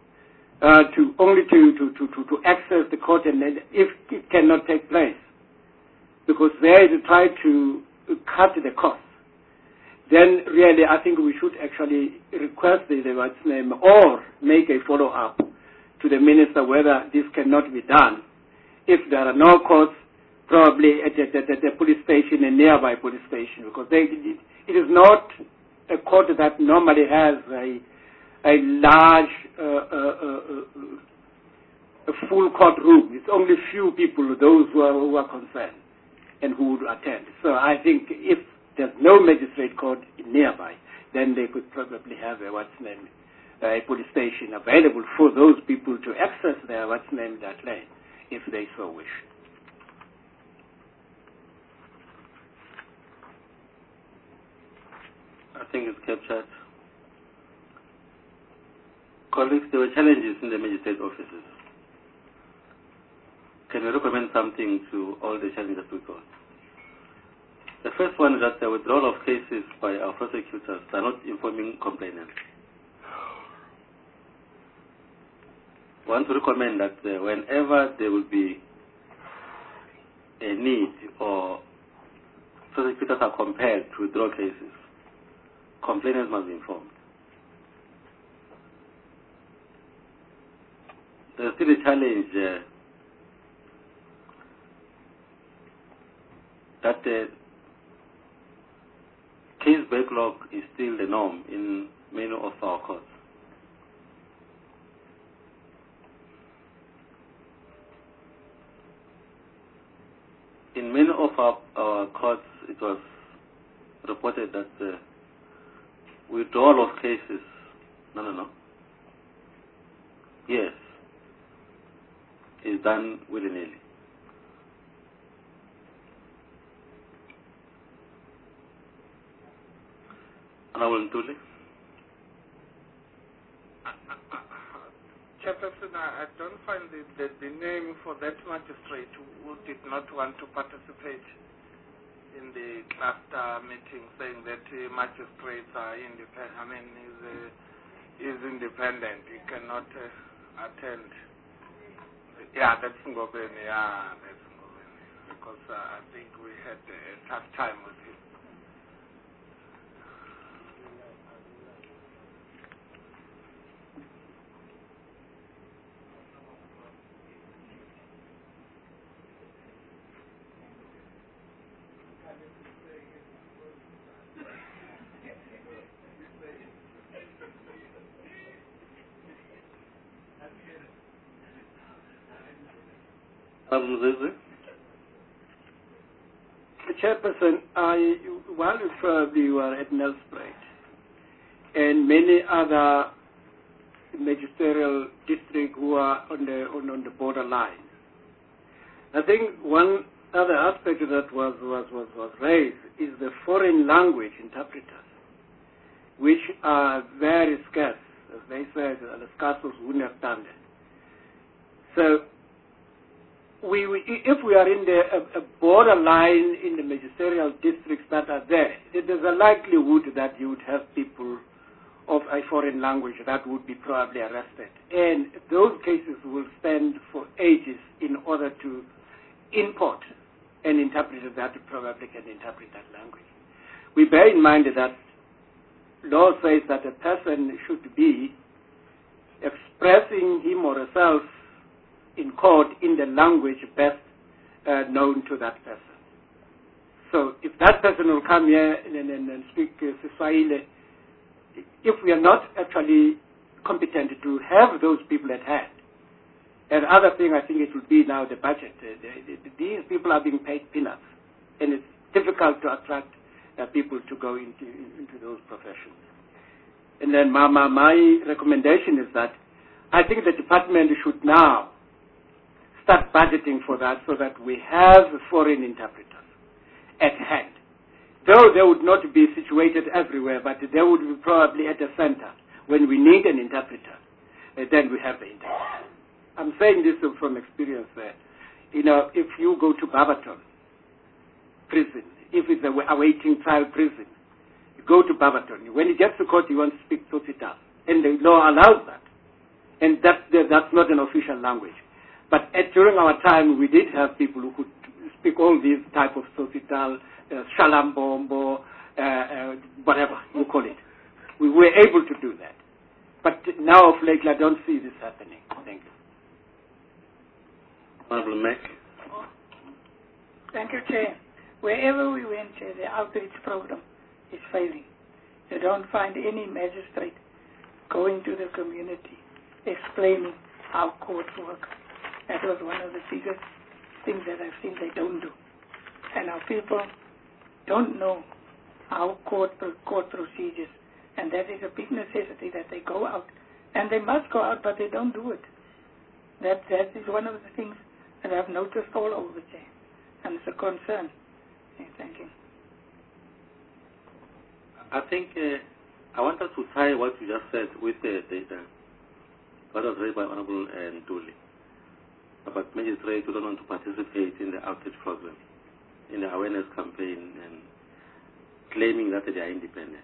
to access the court, and if it cannot take place, because there to try to cut the costs, then really I think we should actually request the what's name or make a follow-up to the minister whether this cannot be done. If there are no courts, probably at the police station, a nearby police station, because it is not a court that normally has a large a full courtroom. It's only few people, those who are concerned and who would attend. So I think if there's no magistrate court nearby, then they could probably have a police station available for those people to access their that lane, if they so wish. I think it's captured. Colleagues, there were challenges in the magistrate offices. Can we recommend something to all the challenges we got? The first one is that the withdrawal of cases by our prosecutors are not informing complainants. We want to recommend that whenever there will be a need or prosecutors are compelled to withdraw cases, complainants must be informed. There's still a challenge that the case backlog is still the norm in many of our courts. In many of our courts, it was reported that the withdrawal of cases, yes, is done willy-nilly. Honorable Ntuli. Chairperson, I don't find the name for that magistrate who did not want to participate in the cluster meeting, saying that magistrates are independent. I mean, is independent. He cannot attend. Yeah, that's Ngobeni. Yeah, that's Ngobeni. Because I think we had a tough time with him. Chairperson, while you were at Nelspruit and many other magisterial district who are on the borderline. I think one other aspect that was raised is the foreign language interpreters, which are very scarce, as they said, the scarces wouldn't have done it. So, if we are in a borderline in the magisterial districts that are there, there's a likelihood that you would have people of a foreign language that would be probably arrested. And those cases will stand for ages in order to import an interpreter that probably can interpret that language. We bear in mind that law says that a person should be expressing him or herself in court in the language best known to that person. So if that person will come here and speak Swahili, if we are not actually competent to have those people at hand, and other thing I think it would be now the budget. These people are being paid peanuts, and it's difficult to attract people to go into those professions. And then my recommendation is that I think the department should now start budgeting for that so that we have foreign interpreters at hand. Though they would not be situated everywhere, but they would be probably at a center. When we need an interpreter, then we have the interpreter. I'm saying this from experience there. You know, if you go to Barberton prison, if it's awaiting trial prison, you go to Barberton. When you get to court, you want to speak Tsotsitaal, and the law allows that. And that's not an official language. But during our time, we did have people who could speak all these type of Tsotsitaal, Shalambombo, whatever you call it. We were able to do that. But now of late, I don't see this happening. Thank you. Honorable Mac. Thank you, Chair. Wherever we went, Chair, the outreach program is failing. You don't find any magistrate going to the community explaining how courts work. That was one of the biggest things that I've seen they don't do. And our people don't know how court procedures, and that is a big necessity that they go out. And they must go out, but they don't do it. That is one of the things that I've noticed all over there, and it's a concern. Okay, thank you. I think I want us to tie what you just said with the what was raised by Honorable Ntuli about magistrates who don't want to participate in the outreach program, in the awareness campaign, and claiming that they are independent.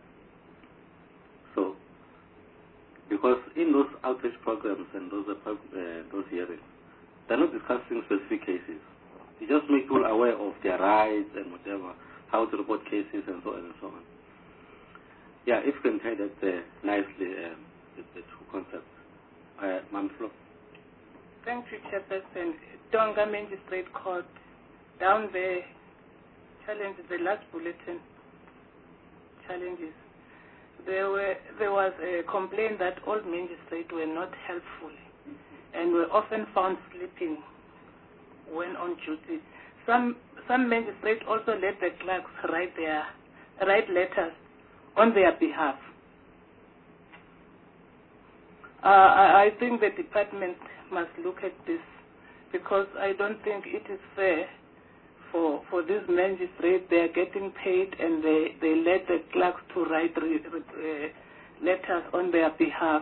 So, because in those outreach programs and those hearings, they're not discussing specific cases. You just make people aware of their rights and whatever, how to report cases and so on and so on. Yeah, if you can tie that nicely, the two concepts. Ma'am Flo. Thank you, Chairperson. Tonga Magistrate Court, down there, challenges, the last bulletin, challenges. There was a complaint that all magistrates were not helpful and were often found sleeping when on duty. Some magistrates also let the clerks write letters on their behalf. I think the department must look at this, because I don't think it is fair for these magistrates. They are getting paid and they let the clerks to write letters on their behalf.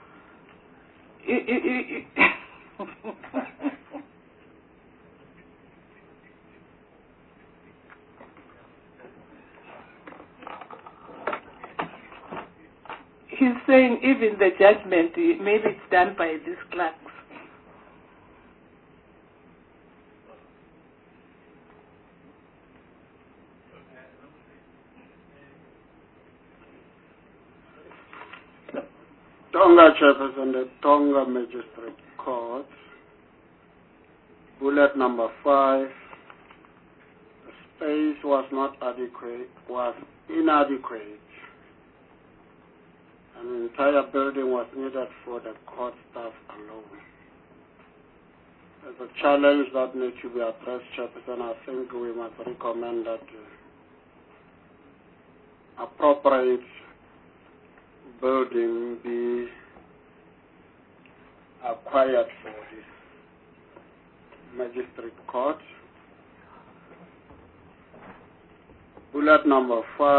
He's saying even the judgment, maybe it's done by these clerks. Tonga Chairperson, the Tonga Magistrate Court, bullet number 5, the space was not adequate, was inadequate. An entire building was needed for the court staff alone. As a challenge that needs to be addressed, Chairperson, I think we must recommend that appropriate building be acquired for this magistrate court. Bullet number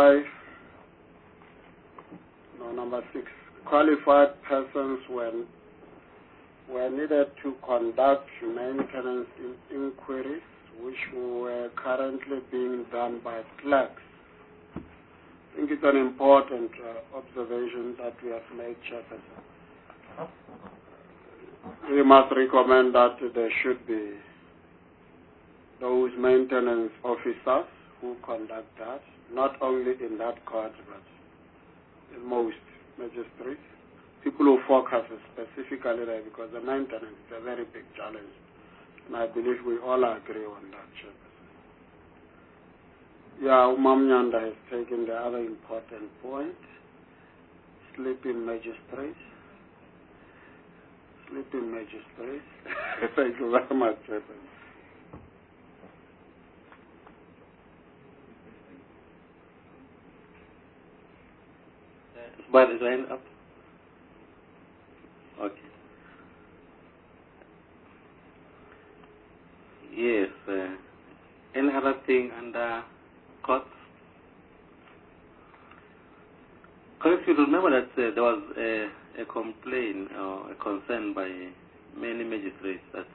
6. Qualified persons were needed to conduct maintenance inquiries which were currently being done by clerks. I think it's an important observation that we have made, Chairperson. We must recommend that there should be those maintenance officers who conduct that, not only in that court, but in most magistrates. People who focus specifically there, because the maintenance is a very big challenge. And I believe we all agree on that, Chairperson. Yeah, Nyanda has taken the other important point. Sleeping magistrates. Sleeping magistrates. Thank you very much, Chairperson. But is end up? Okay. Yes. Any other thing under court? Because you remember that there was a complaint or a concern by many magistrates that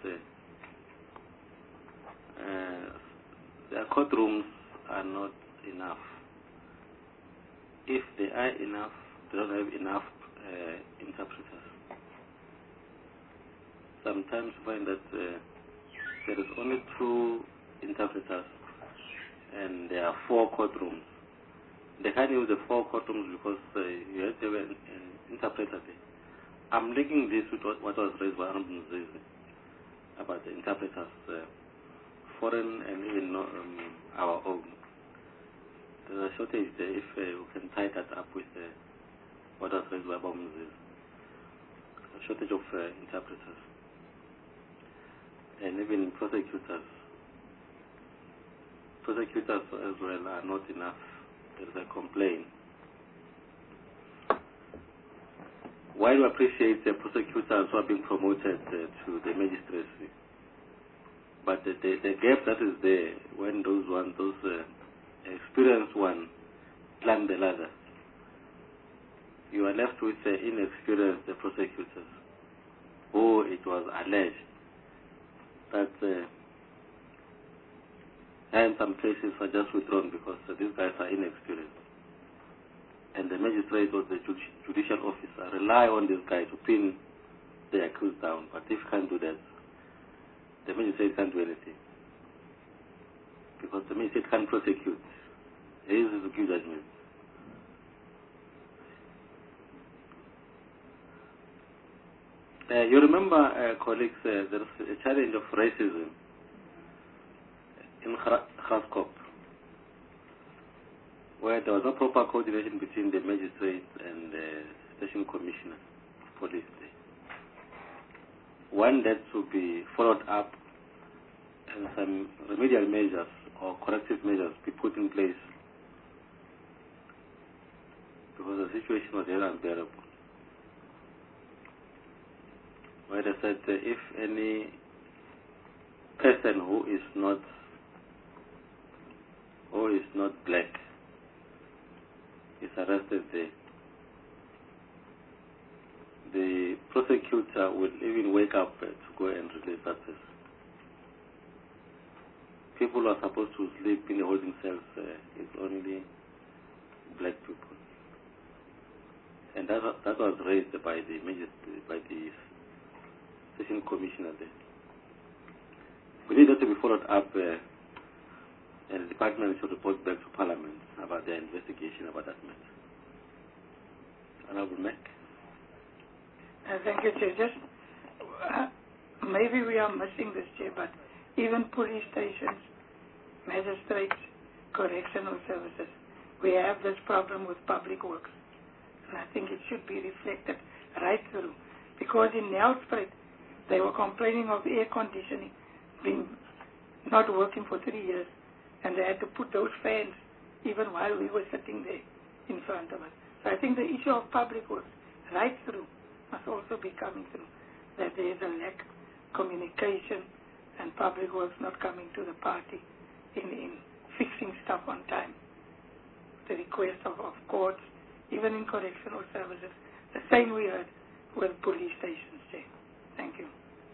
their courtrooms are not enough. If they are enough, they don't have enough interpreters. Sometimes you find that there is only 2 interpreters and there are 4 courtrooms. They can't use the 4 courtrooms because you have to have an interpreter there. I'm linking this with what was raised by Honorable Mzizi about the interpreters, foreign and even our own. There's a shortage there if we can tie that up with what was raised by Honorable Mzizi. A shortage of interpreters. And even prosecutors. Prosecutors as well are not enough. There's a complaint. While we appreciate the prosecutors who are being promoted to the magistracy, but the gap that is there when those experienced ones climb the ladder, you are left with inexperienced prosecutors who it was alleged that and some cases are just withdrawn because these guys are inexperienced. And the magistrate or the judicial officer rely on this guy to pin the accused down. But if you can't do that, the magistrate can't do anything. Because the magistrate can't prosecute. He is to give judgment. You remember, colleagues, there is a challenge of racism in Graskop, where there was no proper coordination between the magistrate and the station commissioner of police. One that should be followed up and some remedial measures or corrective measures be put in place because the situation was very unbearable. Where they said if any person who is not black is arrested there, the prosecutor will even wake up to go and release that person. People who are supposed to sleep in the holding cells, it's only black people. And that was raised by the station commissioner there. We need that to be followed up, and the department should report back to Parliament about their investigation about that matter. Honorable Mac. Thank you, Chair. Just maybe we are missing this, Chair, but even police stations, magistrates, correctional services, we have this problem with public works. And I think it should be reflected right through. Because in Nelspruit, they were complaining of air conditioning being not working for 3 years, and they had to put those fans even while we were sitting there in front of us. So I think the issue of public works right through must also be coming through. that there is a lack of communication and public works not coming to the party in fixing stuff on time. The request of courts, even in correctional services, the same we heard with police stations there. Thank you.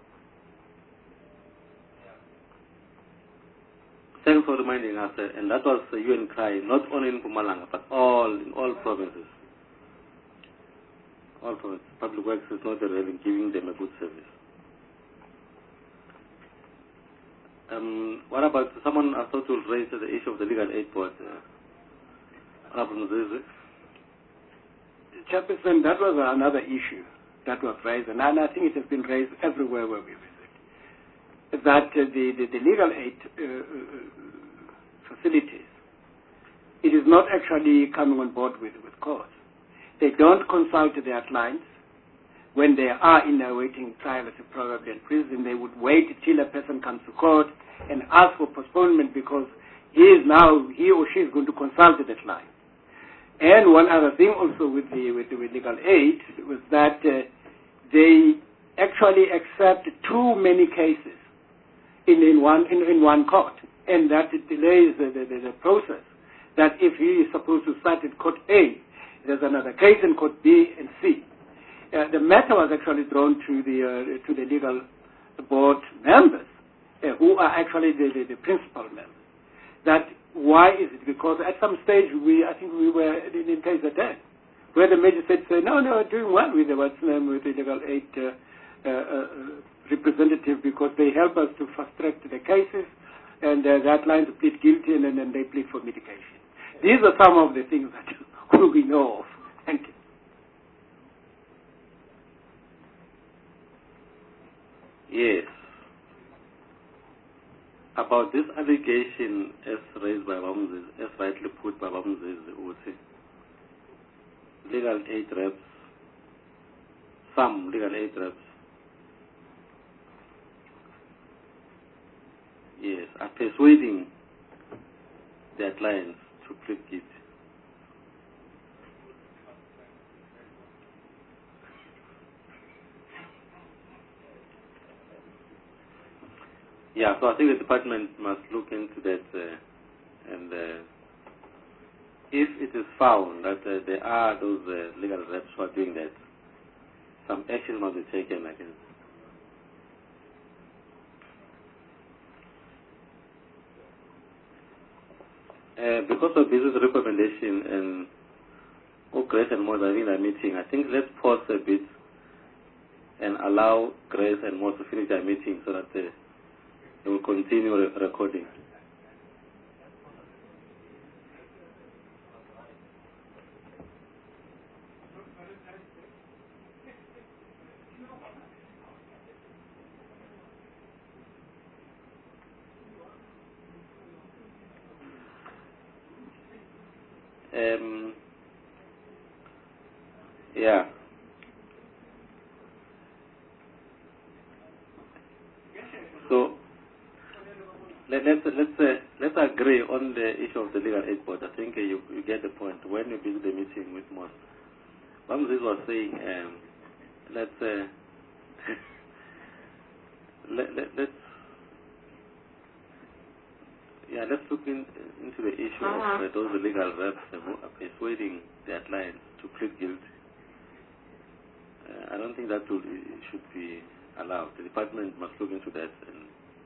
Thanks for reminding us, and that was the UN cry, not only in Mpumalanga, but in all provinces. All provinces. Public works is not really giving them a good service. What about someone I thought will raise the issue of the legal aid board? Chairperson, that was another issue that was raised, and I think it has been raised everywhere where we visit, that the legal aid facilities, it is not actually coming on board with courts. They don't consult their clients. When they are in a waiting trial, as probably in prison, they would wait till a person comes to court and ask for postponement because he or she is going to consult the client. And one other thing also with legal aid was that they actually accept too many cases in one court, and that it delays the process. That if he is supposed to start in court A, there's another case in court B and C. The matter was actually thrown to the legal board members, who are actually the principal members. That why is it? Because at some stage I think we were in case of death, where the magistrate said, no, doing well with the legal aid representative because they help us to fast track the cases, and that line to plead guilty, and then they plead for mitigation. These are some of the things that we know of. Thank you. Yes. About this allegation as raised by Bamuzes, as rightly put by Bamuzes, legal aid reps, some legal aid reps, yes, are persuading their clients to plead guilty. Yeah, so I think the department must look into that, and if it is found that there are those legal reps who are doing that, some action must be taken against. Because of business recommendation and Grace and Moss are in a meeting, I think let's pause a bit and allow Grace and Moss to finish their meeting so that they will continue recording. Yeah. So let's agree on the issue of the legal aid board. I think you get the point. When you begin the meeting with Moss, Bamuzes was saying, let's look into the issue of those legal reps who are persuading their clients to plead guilty. I don't think that should be allowed. The department must look into that and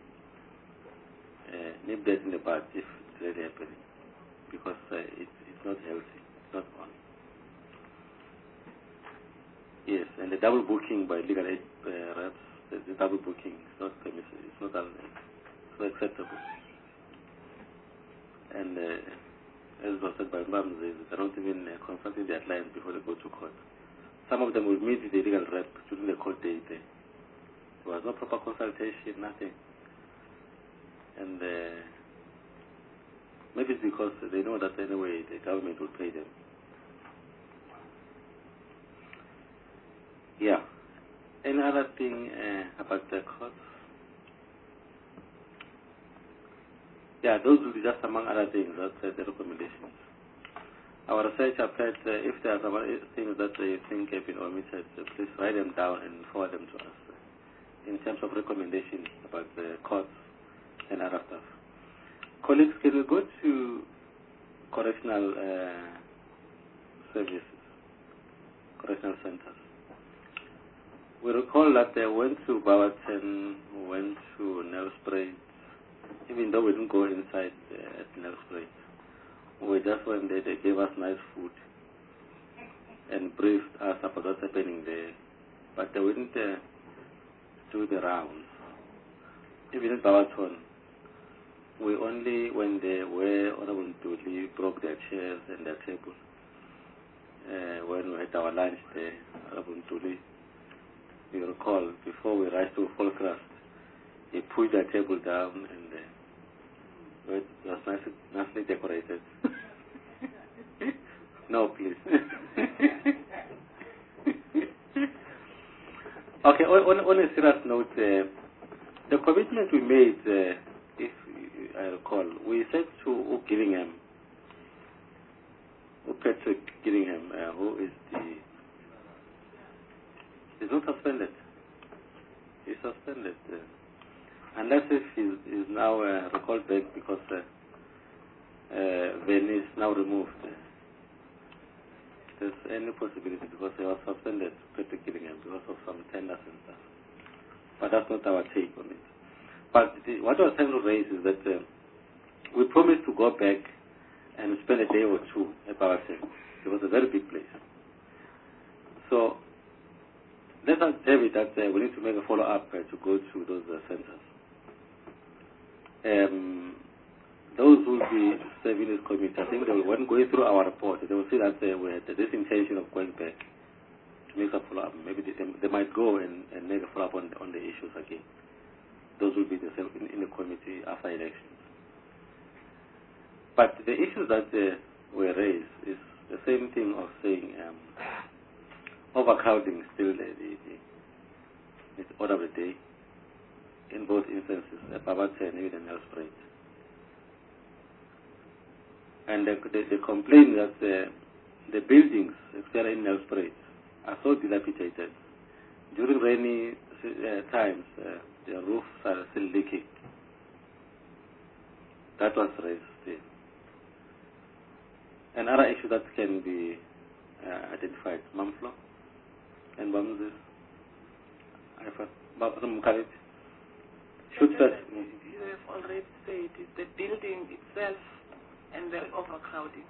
nip that in the bud if it's really happening, because it's not healthy. It's not on. Yes, and the double booking by legal aid reps, the double booking is not permissible. It's not acceptable. And as was said by Bamuzes, they're not even consulting their clients before they go to court. Some of them will meet the legal rep during the court date. There was no proper consultation, nothing. And maybe it's because they know that anyway the government will pay them. Yeah. Any other thing about the courts? Yeah, those will be just among other things. That's the recommendations. Our research applied, if there are some things that you think have been omitted, please write them down and forward them to us. in terms of recommendations about the courts and other stuff. Colleagues, can we go to correctional services, correctional centers? We recall that they went to Barberton, went to Nelspruit, even though we didn't go inside at Nelspruit. We just went there, they gave us nice food and briefed us about what's happening there. But they wouldn't do the rounds. Even at Barberton, we only went there where Honorable Ntuli broke their chairs and their table. When we had our lunch there, Honorable Ntuli, you recall, before we rise to full crust, he pushed the table down and it was nicely decorated. No, please. Okay, on a serious note, the commitment we made, if I recall, we said to Gillingham, Patrick Gillingham, who is he's not suspended. He's suspended. Unless if he's now recalled back because Venn is now removed. There's any possibility because he was suspended, Patrick Gillingham, because of some tenders and stuff. But that's not our take on it. But what I was trying to raise is that we promised to go back and spend a day or two at Barberton. It was a very big place. So let us tell you that we need to make a follow-up to go to those centers. Those who will be serving this committee, I think when going through our report, they will see that we had this intention of going back to make a follow-up. Maybe they might go and make a follow-up on the issues again. Those will be the same in the committee after elections. But the issues that were raised is the same thing of saying overcrowding still the order of the day in both instances, Barberton and even Nelspruit. And they complain that the buildings, especially in Nelspruit, are so dilapidated. During rainy times, the roofs are still leaking. That was raised still. Another issue that can be identified, Mamflo and Bamzis. You have already said it's the building itself and the overcrowding.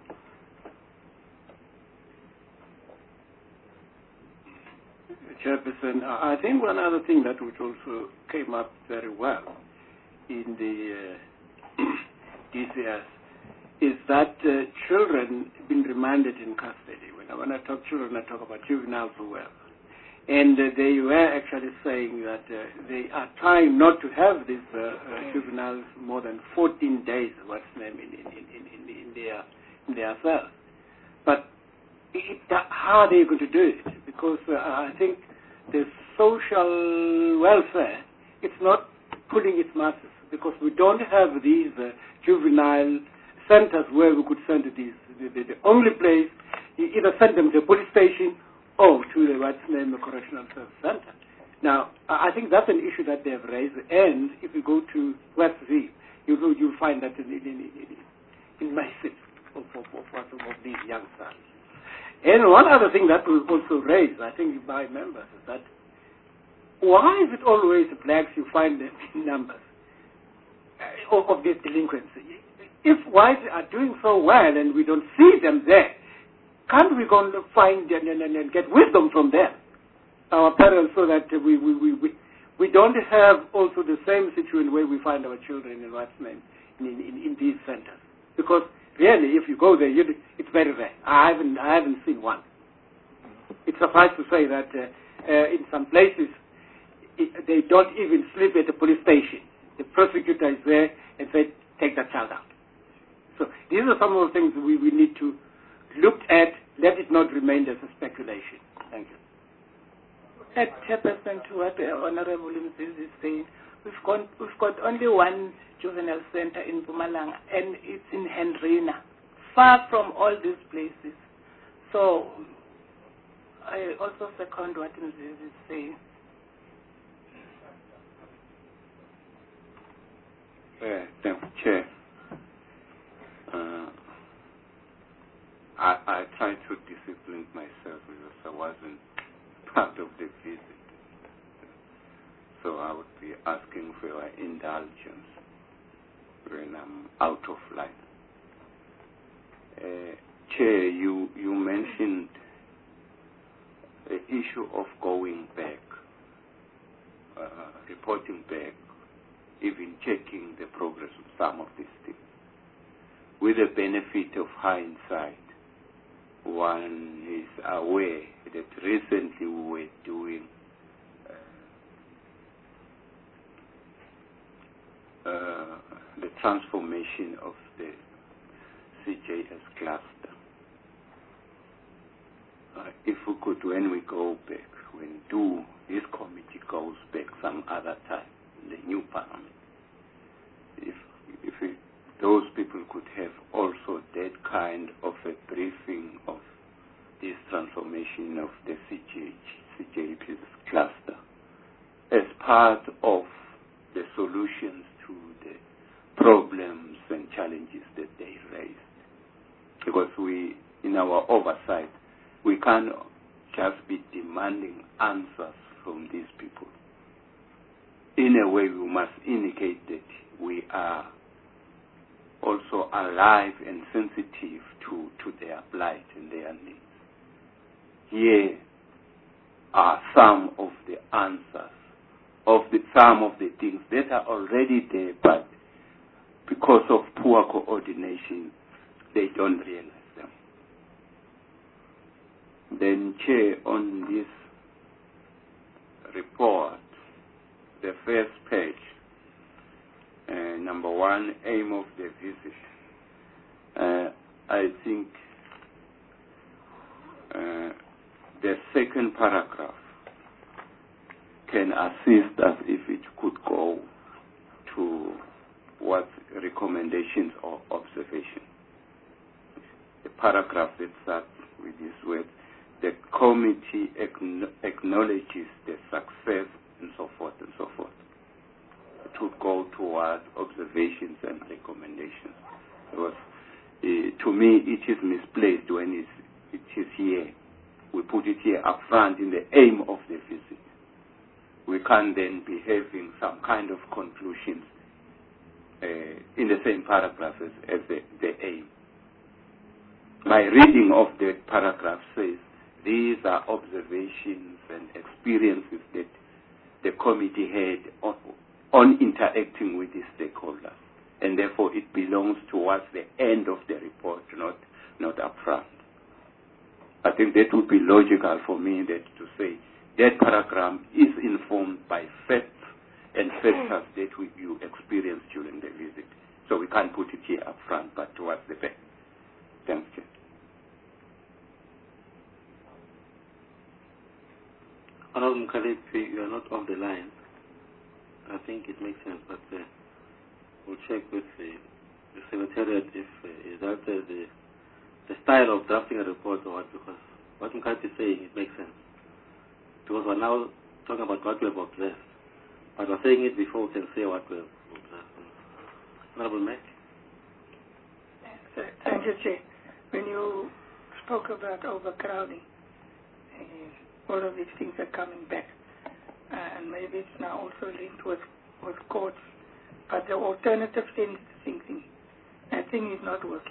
Chairperson, I think one other thing that which also came up very well in the DCS is that children have been remanded in custody. When I talk children, I talk about juveniles as well. And they were actually saying that they are trying not to have these juveniles more than 14 days, in their cells. But how are they going to do it? Because I think the social welfare, it's not pulling its masses, because we don't have these juvenile centers where we could send these. The only place, you either send them to a police station or to the Correctional Service Center. Now, I think that's an issue that they have raised, and if you go to Westview, you'll find that in massive for these young sons. And one other thing that was also raised, I think by members, is that why is it always blacks you find them in numbers of this delinquency? If whites are doing so well and we don't see them there, can't we go and find and get wisdom from them, our parents, so that we don't have also the same situation where we find our children in these centers? Because really, if you go there, it's very rare. I haven't seen one. It's suffice to say that in some places they don't even sleep at the police station. The prosecutor is there and said, take that child out. So these are some of the things we need to look at. Let it not remain as a speculation. Thank you. At Chairperson, to what the Honorable Mzizi is saying, we've got only one juvenile center in Mpumalanga, and it's in Hendrina, far from all these places. So I also second what Mzizi is saying. Thank you, Chair. I tried to discipline myself because I wasn't part of the visit. So I would be asking for your indulgence when I'm out of line. Chair, you mentioned the issue of going back, reporting back, even checking the progress of some of these things. With the benefit of hindsight, one is aware that recently we were doing the transformation of the CJS cluster. If we could, when we go back, when this committee goes back some other time, in the new parliament, if those people could have also that kind of a briefing of this transformation of the CJP cluster as part of the solutions to the problems and challenges that they raised. Because in our oversight, we can't just be demanding answers from these people. In a way, we must indicate that we are also alive and sensitive to their plight and their needs. Here are some of the answers of some of the things that are already there, but because of poor coordination, they don't realize them. Then, Chair, on this report, the first page, number 1, aim of the visit. I think the second paragraph can assist us if it could go to what recommendations or observation. The paragraph that starts with this word, the committee acknowledges the success and so forth and so forth. To go towards observations and recommendations. Because to me it is misplaced when it is here. We put it here up front in the aim of the visit. We can't then be having some kind of conclusions in the same paragraph as the aim. My reading of the paragraph says these are observations and experiences that the committee had on interacting with the stakeholders, and therefore it belongs towards the end of the report, not up front. I think that would be logical for me to say that paragraph is informed by facts and factors that you experienced during the visit. So we can't put it here up front, but towards the back. Thank you. Honorable Mkhalifi, you are not on the line. I think it makes sense, but we'll check with the Secretariat if is that the style of drafting a report or what, because what Mkhalifi is saying, it makes sense. Because we're now talking about what we have observed. But we're saying it before we can say what we have observed. Honorable Mac? Thank you, Chair. When you spoke about overcrowding, all of these things are coming back. And maybe it's now also linked with courts. But the alternative sentencing, that thing is not working.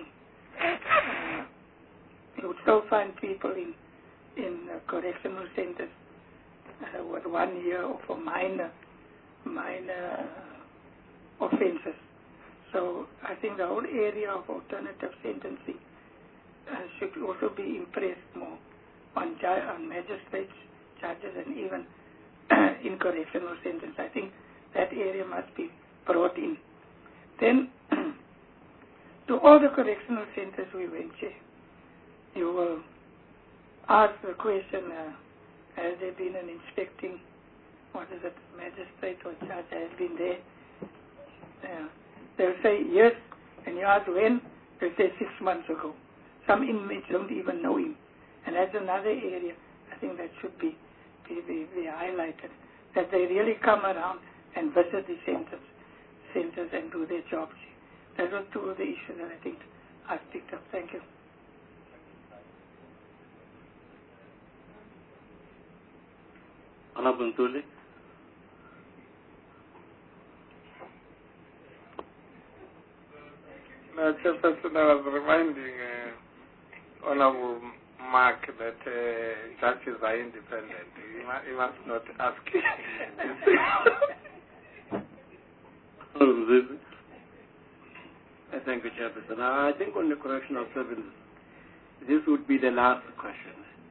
You would still find people in correctional centers with 1 year for minor offenses. So I think the whole area of alternative sentencing should also be impressed more on magistrates, judges, and even in correctional centers. I think that area must be brought in. Then, to all the correctional centers we went to, you will ask the question, has there been an inspecting, magistrate or judge has been there? They'll say yes, and you ask when, they'll say 6 months ago. Some inmates don't even know him. And that's another area I think that should be highlighted, that they really come around and visit the centers. centers and do their jobs. That was two of the issues that I think I've picked up. Thank you. Honorable Ntuli. No, Chairperson, I was reminding Honorable Mark that judges are independent. He must not ask. Thank you, Chairperson. I think on the correctional services, this would be the last question.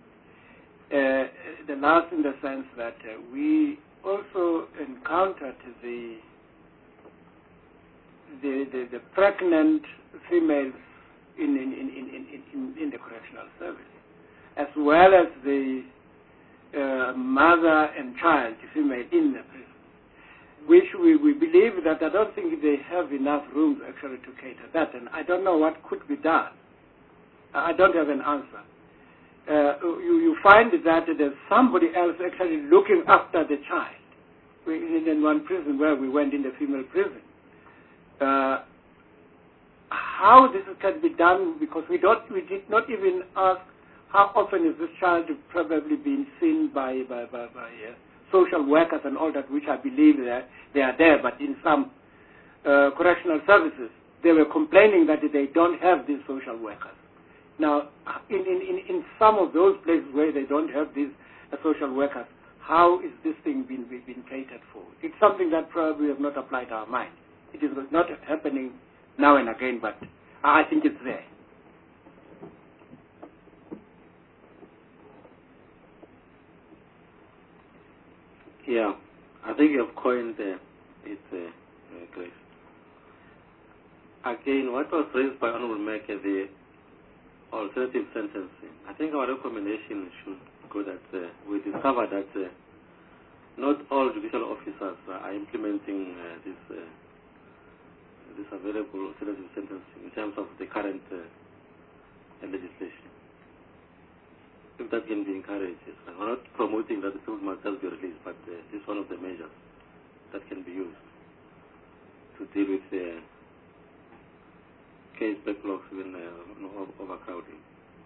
The last in the sense that we also encountered the pregnant females in the correctional service, as well as the mother and child female in the prison, which we believe that I don't think they have enough room actually to cater that, and I don't know what could be done. I don't have an answer. You find that there's somebody else actually looking after the child. In one prison where we went in the female prison, how this can be done, because we did not even ask how often is this child probably being seen by social workers and all that, which I believe that they are there, but in some correctional services they were complaining that they don't have these social workers. Now, in some of those places where they don't have these social workers, how is this thing being catered for? It's something that probably we have not applied our mind. It is not happening now and again, but I think it's there. Yeah, I think you have coined it, Grace. Again, what was raised by Honorable Mac, the alternative sentencing, I think our recommendation should go that we discover that not all judicial officers are implementing this available alternative sentencing in terms of the current legislation. If that can be encouraged, we're not promoting that the people must just be released, but this is one of the measures that can be used to deal with the case backlogs in overcrowding.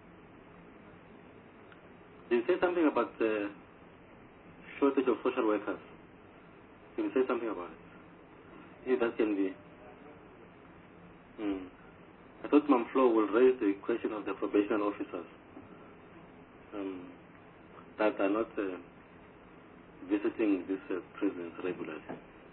Did you say something about the shortage of social workers? Can you say something about it? If that can be. I thought Mamflo will raise the question of the probation officers that are not visiting these prisons regularly.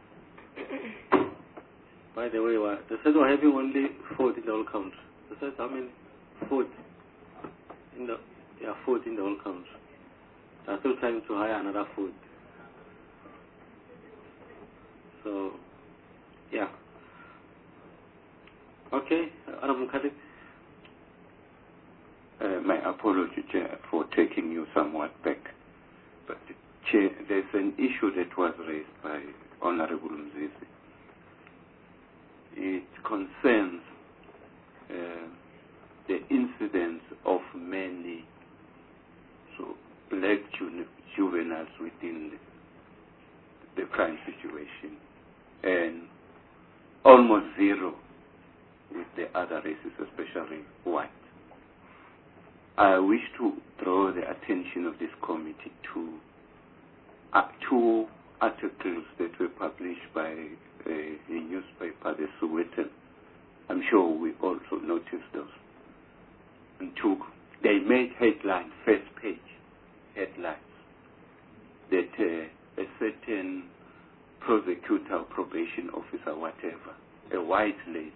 By the way, they said we're having only 4 in the whole country. They said how many? 4 in the 4 in the whole country. They are still trying to hire another 4. So, yeah. Okay, Honorable Khalid. My apology, Chair, for taking you somewhat back. But, Chair, there's an issue that was raised by Honorable Mzizi. It concerns the incidence of many black juveniles within the crime situation and almost zero with the other races, especially white. I wish to draw the attention of this committee to 2 articles that were published by a newspaper, the Sowetan. I'm sure we also noticed those. And they made headlines, first page headlines, that a certain prosecutor or probation officer, whatever, a white lady,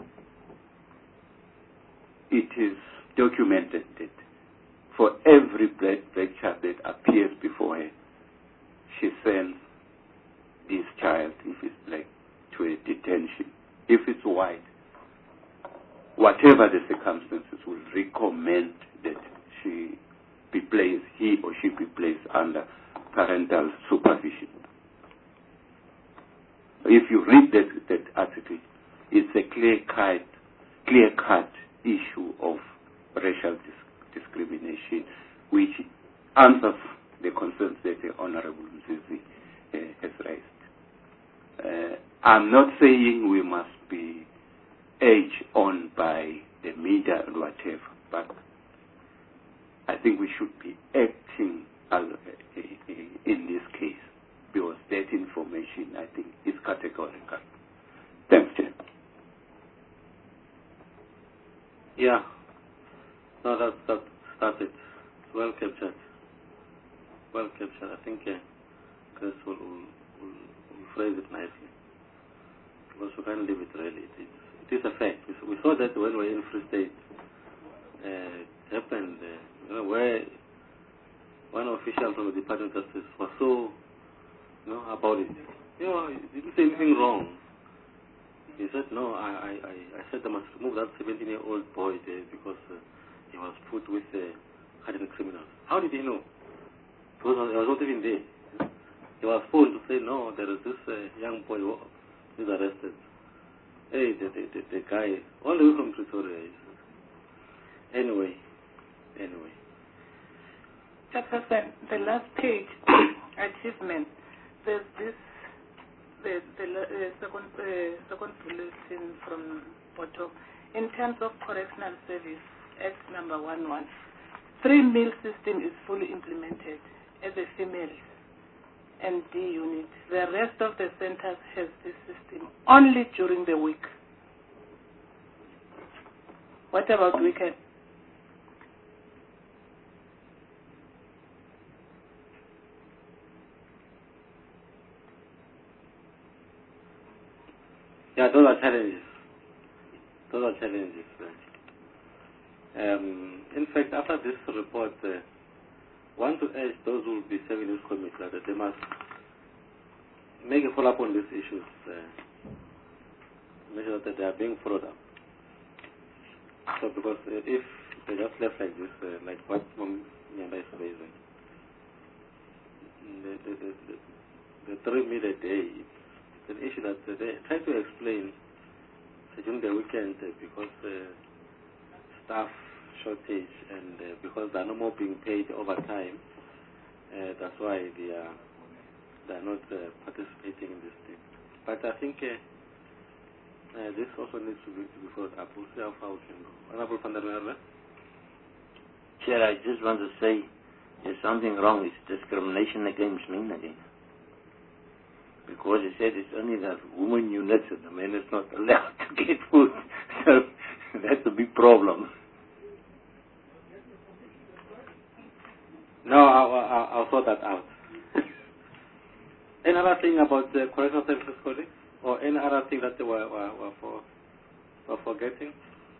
it is documented that for every black child that appears before her, she sends this child, if it's black, to a detention. If it's white, whatever the circumstances, will recommend that he or she be placed under parental supervision. If you read that article, it's a clear-cut issue of racial discrimination, which answers the concerns that the Honorable Mzizi has raised. I'm not saying we must be edged on by the media and whatever, but I think we should be acting in this case, because that information, I think, is categorical. Thanks, Chair. Yeah. No, that's it. Well captured. Well captured. I think Chris will phrase it nicely. Because we can't leave it really. It is a fact. We saw that when we were in Free State. It happened where one official from the Department of Justice was so about it. He didn't say anything wrong. He said, no, I said I must remove that 17-year-old boy there because he was put with hardened criminals. How did he know? Because he was not even there. He was phoned to say, no, there is this young boy who is arrested. Hey, the guy, all the way from Pretoria. Anyway. Chairperson, the last page, achievement, there's this, the second bulletin from bottom. In terms of correctional service, Act number 11, 3-meal system is fully implemented at the female and D unit. The rest of the centers has this system only during the week. What about weekend? Yeah, those are challenges. In fact, after this report, want to urge those who will be serving this committee that they must make a follow-up on these issues, make sure that they are being followed up. So, because if they just left like this, like what Nyanda is raising, the 3 meal a day, it's an issue that they try to explain during the weekend because staff shortage and because they are no more being paid overtime. That's why they are not participating in this thing. But I think this also needs to be followed up. We'll see how far we can go. Honorable van der Merwe. Chair, I just want to say there's something wrong. It's discrimination against men again. Because he said it's only that women units and the men is not allowed to get food. So that's a big problem. No, I'll sort that out. Any other thing about the correctional services colleagues? Or any other thing that they were forgetting?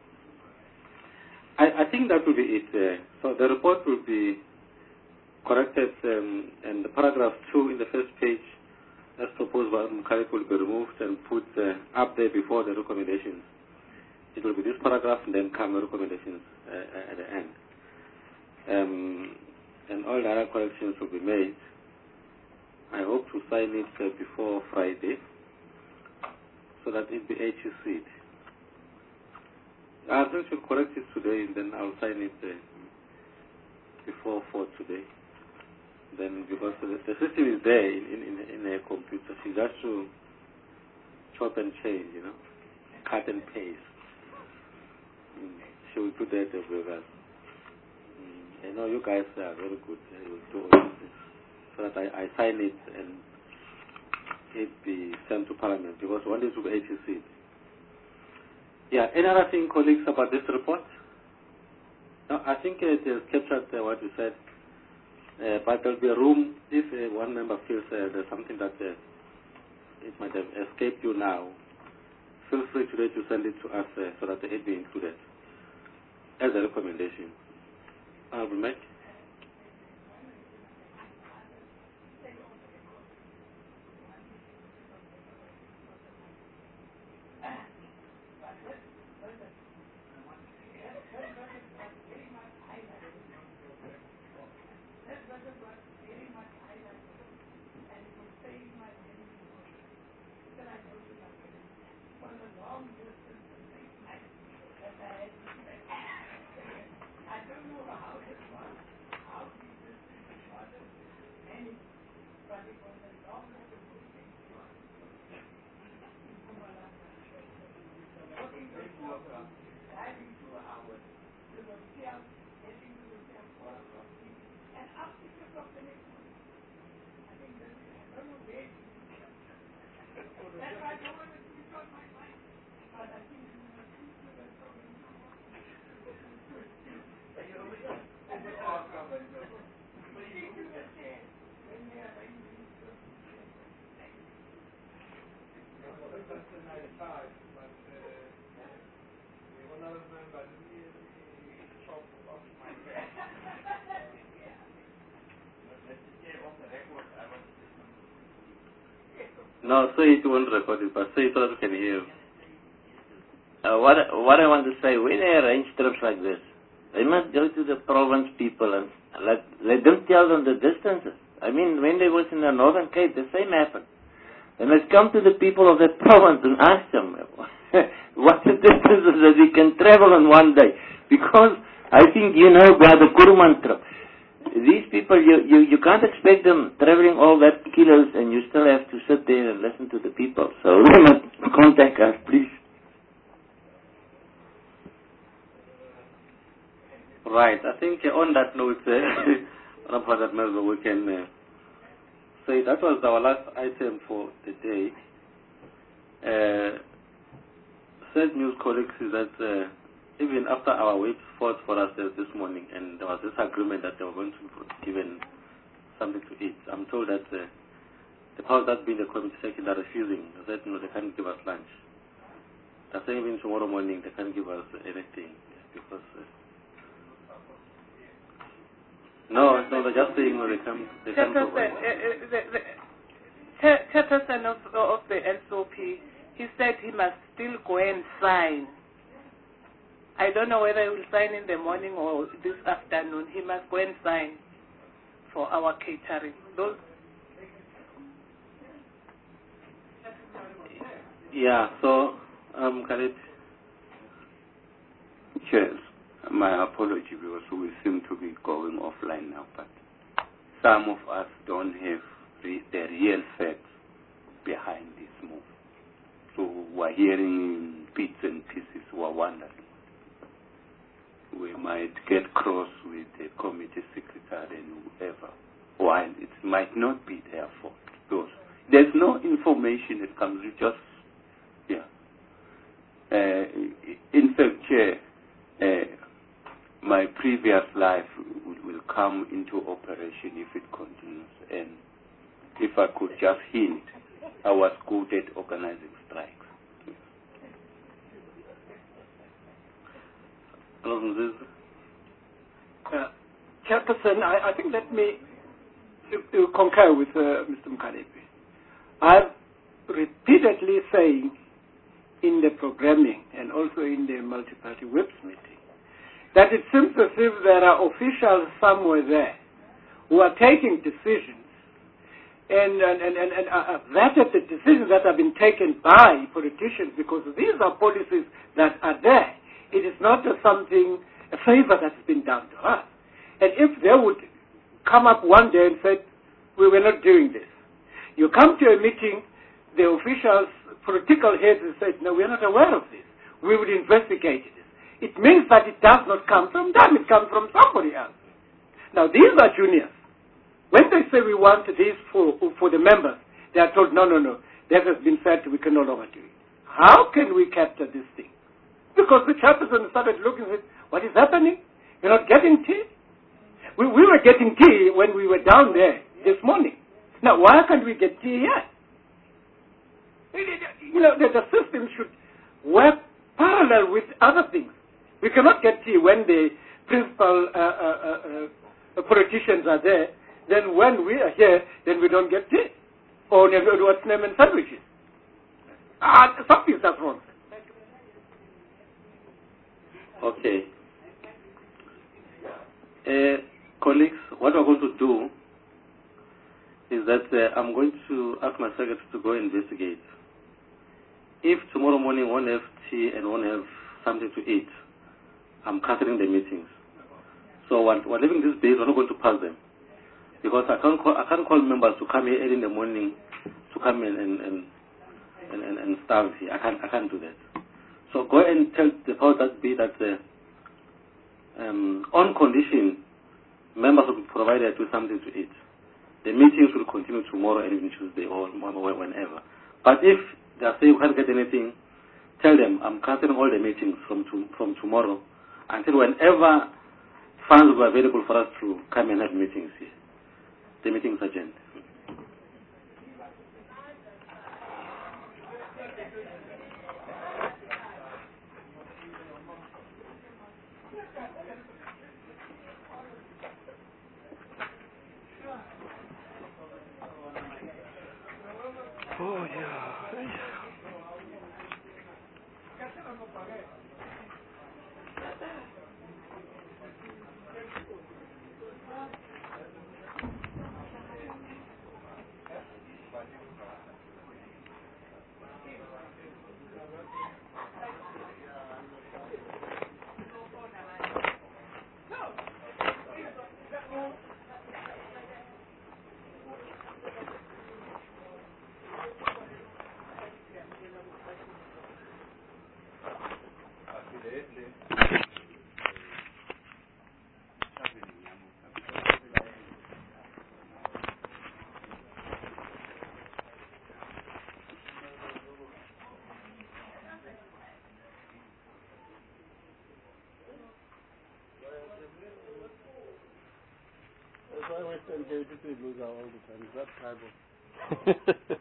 I think that will be it. So the report will be corrected and the paragraph 2 in the first page as proposed by Mukharek will be removed and put up there before the recommendations. It will be this paragraph and then come the recommendations at the end. And all the other corrections will be made. I hope to sign it before Friday so that it be HC'd. I think we'll correct it today and then I'll sign it before 4 today. Then because the system is there in a computer, she has to chop and change, cut and paste. She will do that with us. I know you guys are very good. You will do all this so that I sign it and it be sent to Parliament because one is with HCC. Yeah, any other thing, colleagues, about this report? No, I think it has captured what you said. But there will be a room if one member feels there's something that it might have escaped you now. Feel free today to send it to us so that it be included as a recommendation. Honorable Mike. No, say it won't record it, but say it so that we can hear. What I want to say, when they arrange trips like this, they must go to the province people and let them tell them the distances. I mean, when they was in the Northern Cape, the same happened. They must come to the people of that province and ask them what the distances that we can travel on one day. Because I think you know about the Kuruman trip. These people, you can't expect them traveling all that kilos and you still have to sit there and listen to the people. So they must contact us, please. Right. I think on that note, we can say that was our last item for the day. Sad news, colleagues, is that even after our wait fought for us this morning, and there was this agreement that they were going to be given something to eat, I'm told that the powers that be in the committee section are refusing. They said, no, they can't give us lunch. They're saying even tomorrow morning they can't give us anything because... No, they're just saying no, they can't provide. The chairperson of the SOP, he said he must still go and sign. I don't know whether he will sign in the morning or this afternoon. He must go and sign for our catering. Those. Yeah, so, Khalid. Cheers. My apology because we seem to be going offline now, but some of us don't have the real facts behind this move. So we're hearing bits and pieces, we're wondering. We might get cross with the committee secretary and whoever, while it might not be their fault. Because there's no information that comes, you just, in fact, Chair, my previous life will come into operation if it continues. And if I could just hint, I was good at organizing strikes. Chairperson, I think let me concur with Mr. Mukhalebe. I've repeatedly saying in the programming and also in the multi-party whips meeting that it seems as if there are officials somewhere there who are taking decisions and vetted the decisions that have been taken by politicians, because these are policies that are there. It is not a favor that's been done to us. And if they would come up one day and say, we were not doing this. You come to a meeting, the officials, political heads, and say, no, we are not aware of this. We will investigate it. It means that it does not come from them, it comes from somebody else. Now, these are juniors. When they say we want this for the members, they are told, no, that has been said, we can no longer do it. How can we capture this thing? Because the chairperson started looking at what is happening? You're not getting tea? We were getting tea when we were down there this morning. Now, why can't we get tea yet? You know, the system should work parallel with other things. We cannot get tea when the principal politicians are there. Then when we are here, then we don't get tea. Or what's name and sandwiches. Something's wrong. Okay. Colleagues, what we're going to do is that I'm going to ask my secretary to go investigate. If tomorrow morning won't have tea and won't have something to eat, I'm cancelling the meetings. So we're leaving this base, we're not going to pass them. Because I can't call members to come here early in the morning to come in and starve here. I can't do that. So go and tell the powers that be that on condition members will be provided with something to eat. The meetings will continue tomorrow and even Tuesday or whenever. But if they say you can't get anything, tell them I'm cancelling all the meetings from tomorrow until whenever funds will be available for us to come and have meetings here. The meetings agenda. Oh, yeah. That's why Western Cape people lose all the time. It's that tribal.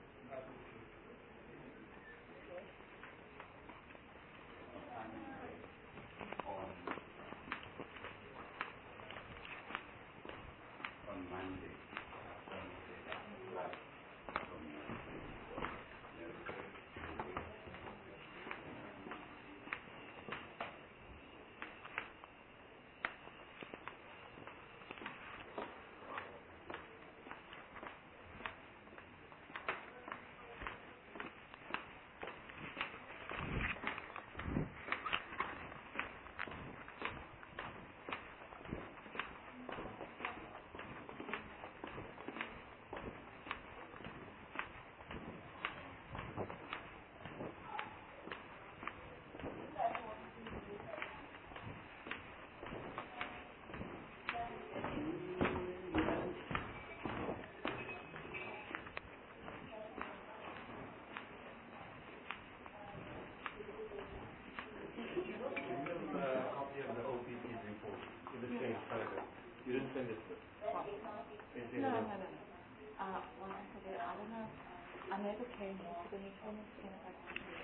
I never came here, so when you told me to send it back to you.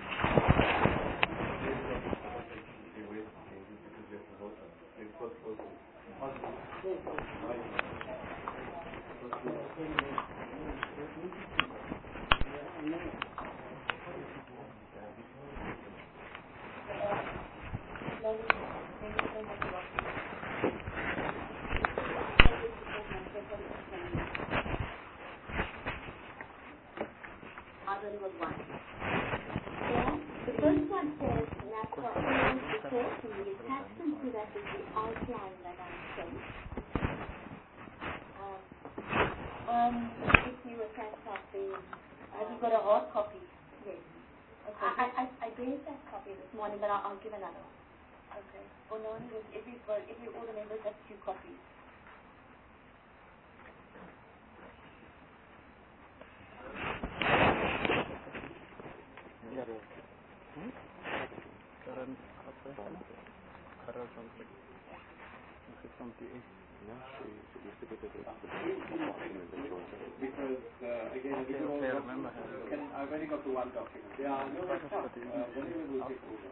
Was one. Yeah, the first one says laptop report, and the attachment to that is the outline that I sent. If you attach something, have you got a hard copy? Yes. Okay. I gave that copy this morning, but I'll give another one. Okay. Well, no, if all the members have 2 copies. Because, again, I've only got the one document. Yeah, no, that's fine. Whenever we'll take over.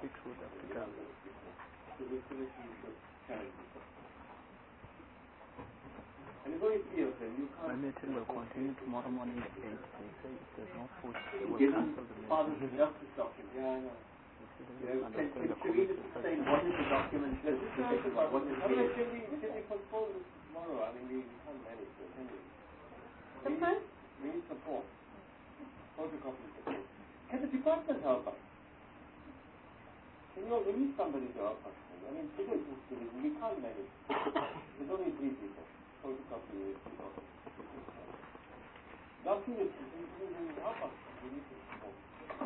And it's only 3 of them. You can't. My meeting will continue tomorrow morning at 8. They say if there's no food, they will Give cancel the meeting. Father the justice document. Yeah, I know. Can we just explain what is the document? Let's just think about what is the Can we postpone this tomorrow? I mean, we can't manage this, can we? We need support. Photocopy support. Can the department help us? We need somebody to help us. I mean, today we can't manage. There's only 3 people. Photocopy support. Documents, we help us. We need to support.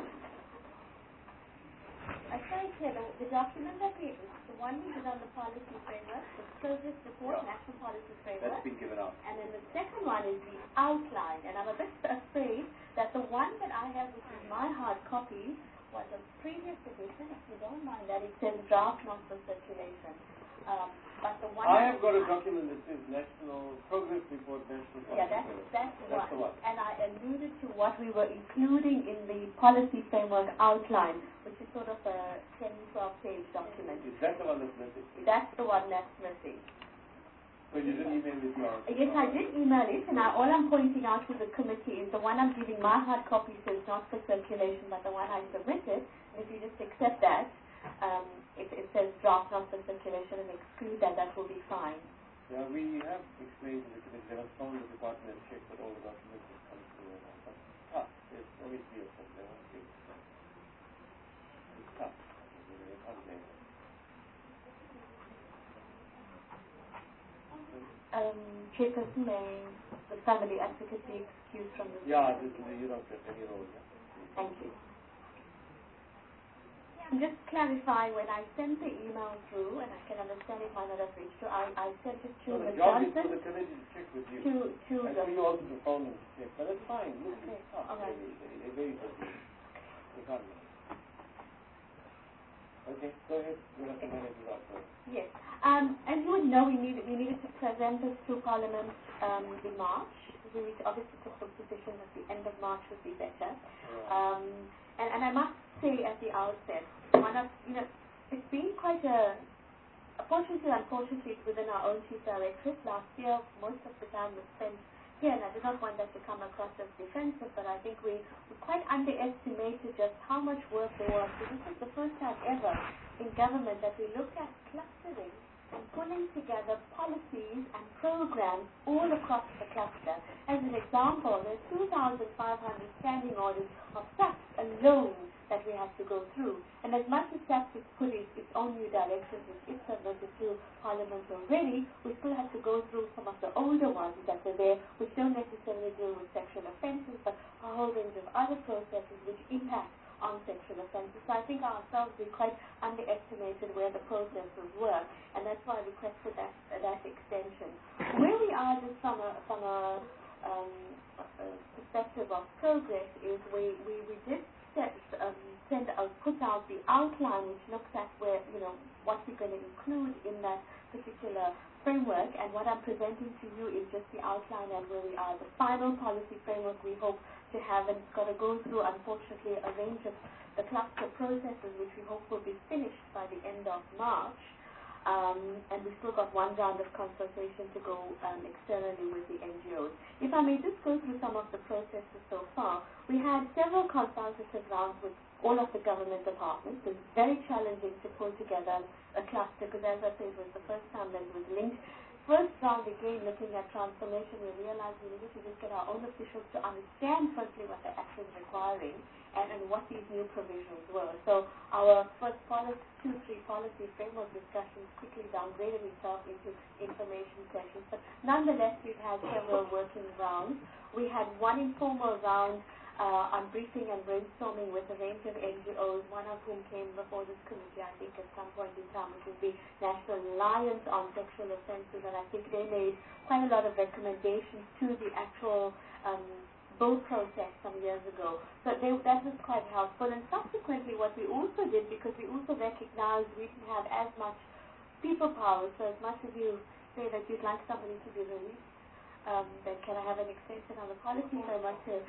I tried here, the document that the one we did on the policy framework, the service report, national policy framework. That's been given out. And then the second one is the outline. And I'm a bit afraid that the one that I have, which is my hard copy, was a previous edition, if you don't mind that, it says draft, not for circulation. But the one I have got a document that says National Progress Report, National Policy. Yeah, that's the one. And I alluded to what we were including in the policy framework outline, which is sort of a 10, 12-page document. Is that the one that's missing? That's the one that's missing. So you didn't email it to us? Yes, I did email it, and all I'm pointing out to the committee is the one I'm giving my hard copy says not for circulation, but the one I submitted, if you just accept that, if it says draft not for circulation and exclude that, that will be fine. Yeah, we have explained to the committee that I've phoned the department and checked that all the documents have come through and all that. There's only 3 of them. There are 3. It's tough. I can't blame them. Chairperson, may the family advocate be excused from this? Yeah, you don't get any role. Yeah. Thank you. Just clarify, when I sent the email through, and I can understand it might not have reached you, I sent it to Ms. Johnson. For the committee to check with you. And for you also to phone them to check. But it's fine. Look, okay. It's tough. All right. They're very busy. They can't manage. Okay, go ahead. We'll have to manage it out first. Yes. As you would know, we needed to present this to Parliament in March. We obviously took the position that the end of March would be better. And I must say at the outset, it's been quite fortunately and unfortunately, within our own chief directorate. Last year, most of the time was spent here, and I did not want that to come across as defensive, but I think we quite underestimated just how much work there was. So this is the first time ever in government that we looked at clustering and pulling together policies and programs all across the cluster. As an example, there's 2,500 standing orders of SAPS alone that we have to go through. And as much as SAPS has put its own new directions, which is submitted to Parliament already, we still have to go through some of the older ones that are there, which don't necessarily deal with sexual offences, but a whole range of other processes which impact on sexual offences. So I think ourselves we quite underestimated where the processes were, and that's why I requested that extension. Where we are just from a perspective of progress is we did put out the outline which looks at where, what we're going to include in that particular framework, and what I'm presenting to you is just the outline and where we are. The final policy framework we hope to have, and it's got to go through, unfortunately, a range of the cluster processes which we hope will be finished by the end of March. And we've still got one round of consultation to go externally with the NGOs. If I may just go through some of the processes so far, we had several consultative rounds with all of the government departments. It's very challenging to pull together a cluster because, as I said, it was the first time that it was linked. First round, again, looking at transformation, we realized we needed to just get our own officials to understand firstly what they're actually requiring and what these new provisions were. So our first 2-3 policy framework discussions quickly downgraded itself into information sessions. But nonetheless, we've had several working rounds. We had one informal round on briefing and brainstorming with a range of NGOs, one of whom came before this committee, I think, at some point in time, which is the National Alliance on Sexual Offences, and I think they made quite a lot of recommendations to the actual bill process some years ago. So that was quite helpful. And subsequently, what we also did, because we also recognized we didn't have as much people power, so as much as you say that you'd like somebody to be released, then can I have an extension on the policy framework to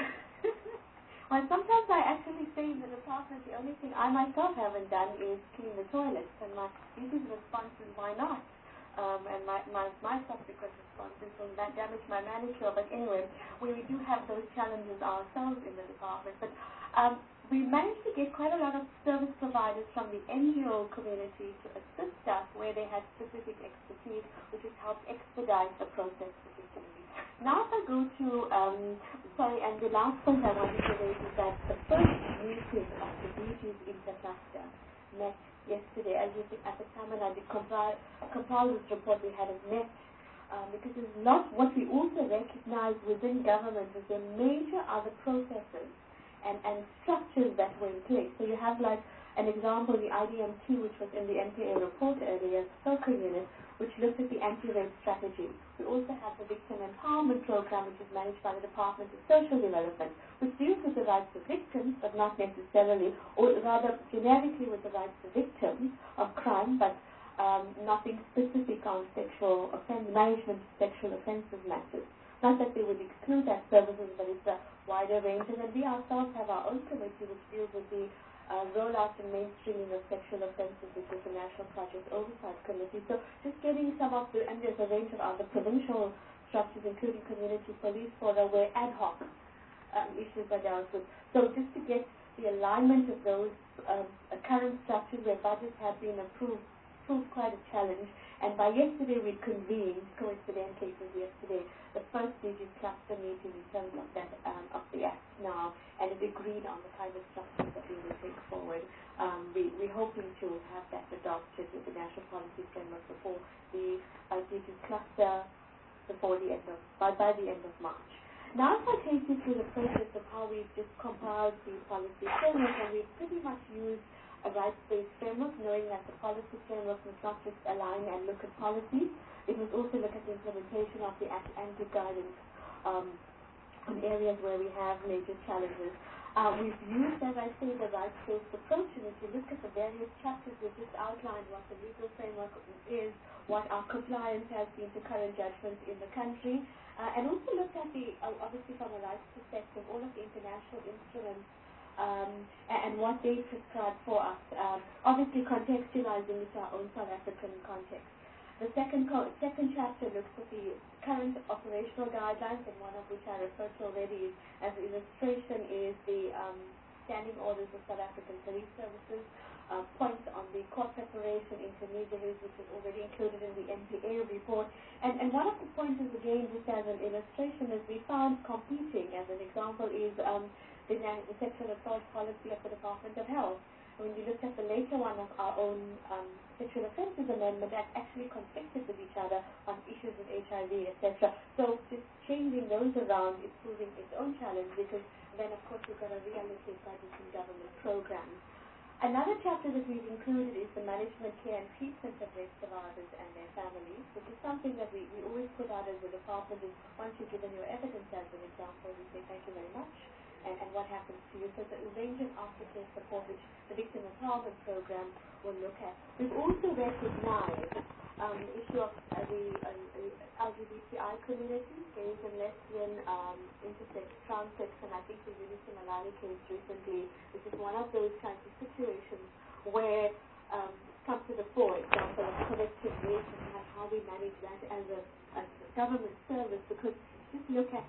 well, sometimes I actually say in the department the only thing I myself haven't done is clean the toilets, and my duty response is why not? And my subsequent responses will not damage my manicure. But anyway, we do have those challenges ourselves in the department. But we managed to get quite a lot of service providers from the NGO community to assist us where they had specific expertise, which has helped expedite the process particularly. Now if I go to, and the last point I wanted to raise is that the first meeting of the DG's Intercluster met yesterday. As you think, at the time when I did compile this report, we hadn't met because it's not what we also recognize within government is the major other processes and structures that were in place. So you have like an example, the IDMT, which was in the NPA report earlier, SOCA unit, which looks at the anti-rape strategy. We also have the Victim Empowerment Program, which is managed by the Department of Social Development, which deals with the rights of victims, but not necessarily, or rather generically with the rights of victims of crime, but nothing specific on sexual offense, management of sexual offences matters. Not that they would exclude that services, but it's a wider range. And then we ourselves have our own committee which deals with the rollout and mainstreaming of sexual offences, which is the National Project Oversight Committee. So just getting some of the, and there's a range of other provincial structures, including community police fora, where ad hoc issues are dealt with. So just to get the alignment of those current structures where budgets have been approved proved quite a challenge. And by yesterday we convened, coincidentally it was yesterday, the first DG cluster meeting in terms of that of the Act now, and it agreed on the kind of structures that we will take forward. We're hoping to have that adopted with the National Policy Framework before the DG cluster by the end of March. Now if I take you through the process of how we've just compiled the policy framework, and we've pretty much used a rights-based framework, knowing that the policy framework must not just align and look at policy, it must also look at the implementation of the Act and give guidance in areas where we have major challenges. We've used, as I say, the rights-based approach, and if you look at the various chapters, we've just outlined what the legal framework is, what our compliance has been to current judgments in the country, and also looked at the, obviously from a rights perspective, all of the international instruments and what they prescribe for us, obviously contextualizing it to our own South African context. The second chapter looks at the current operational guidelines, and one of which I referred to already as an illustration is the standing orders of South African police services, points on the court preparation intermediaries, which is already included in the NPA report. And one of the points is, again, just as an illustration, is we found competing, as an example, is the sexual assault policy of the Department of Health. When we looked at the later one of our own sexual offences amendment, that actually conflicted with each other on issues of HIV, etc. So just changing those around is proving its own challenge, because then, of course, we've got to reallocate budgets in government programs. Another chapter that we've included is the management, care, and treatment of rape survivors and their families, which is something that we always put out as a department. Is once you've given your evidence, as an example, we say thank you very much. And what happens to you. So the range of aftercare support, which the Victim Empowerment Program will look at. We've also recognized the issue of the LGBTI community, gays and lesbian, intersex, transex, and I think we released an Alani case recently, which is one of those kinds of situations where comes to the fore, example of collective rape and how we manage that as a government service, because just look at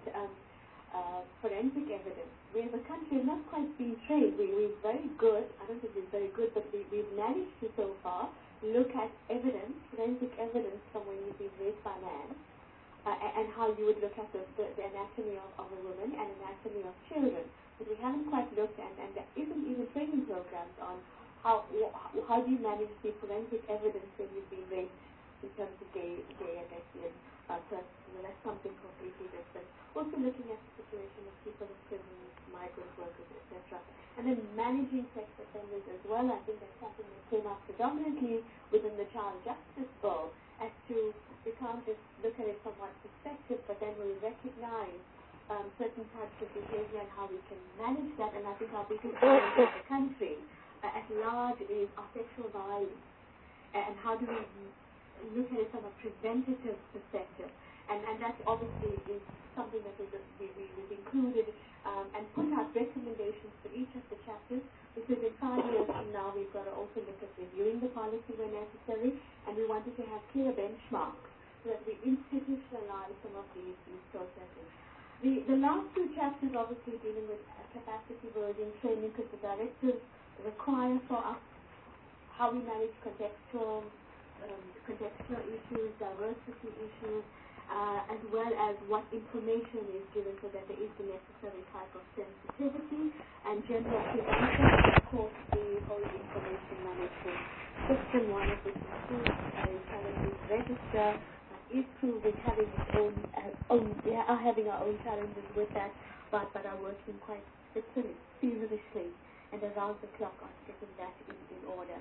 forensic evidence. We as a country have not quite been trained. We're very good, I don't think we're very good, but we've managed to so far look at evidence, forensic evidence from when you've been raped by man, and how you would look at the anatomy of a woman and anatomy of children. But we haven't quite looked at, and there isn't even training programs on how do you manage the forensic evidence when you've been raped in terms of gay and lesbian persons. And that's something completely different. Also looking at the situation of people in prisons, migrant workers, etc. And then managing sex offenders as well. I think that's something that came up predominantly within the Child Justice Bill, as to we can't just look at it from one perspective, but then we recognize certain types of behavior and how we can manage that. And I think our biggest challenge in the country at large is our sexual violence, and how do we look at it from a preventative perspective. And that obviously is something that we've included and put out recommendations for each of the chapters, because in 5 years from now we've got to also look at reviewing the policy where necessary, and we wanted to have clear benchmarks so that we institutionalize some of these processes. The last two chapters obviously dealing with capacity building, training, because the directives require for us how we manage contextual issues, diversity issues, as well as what information is given, so that there is the necessary type of sensitivity and general prevention, and of course the whole information management system, one of which includes a challenges register, is proving having its own, we are having our own challenges with that, but are working quite feverishly and around the clock on getting that in order.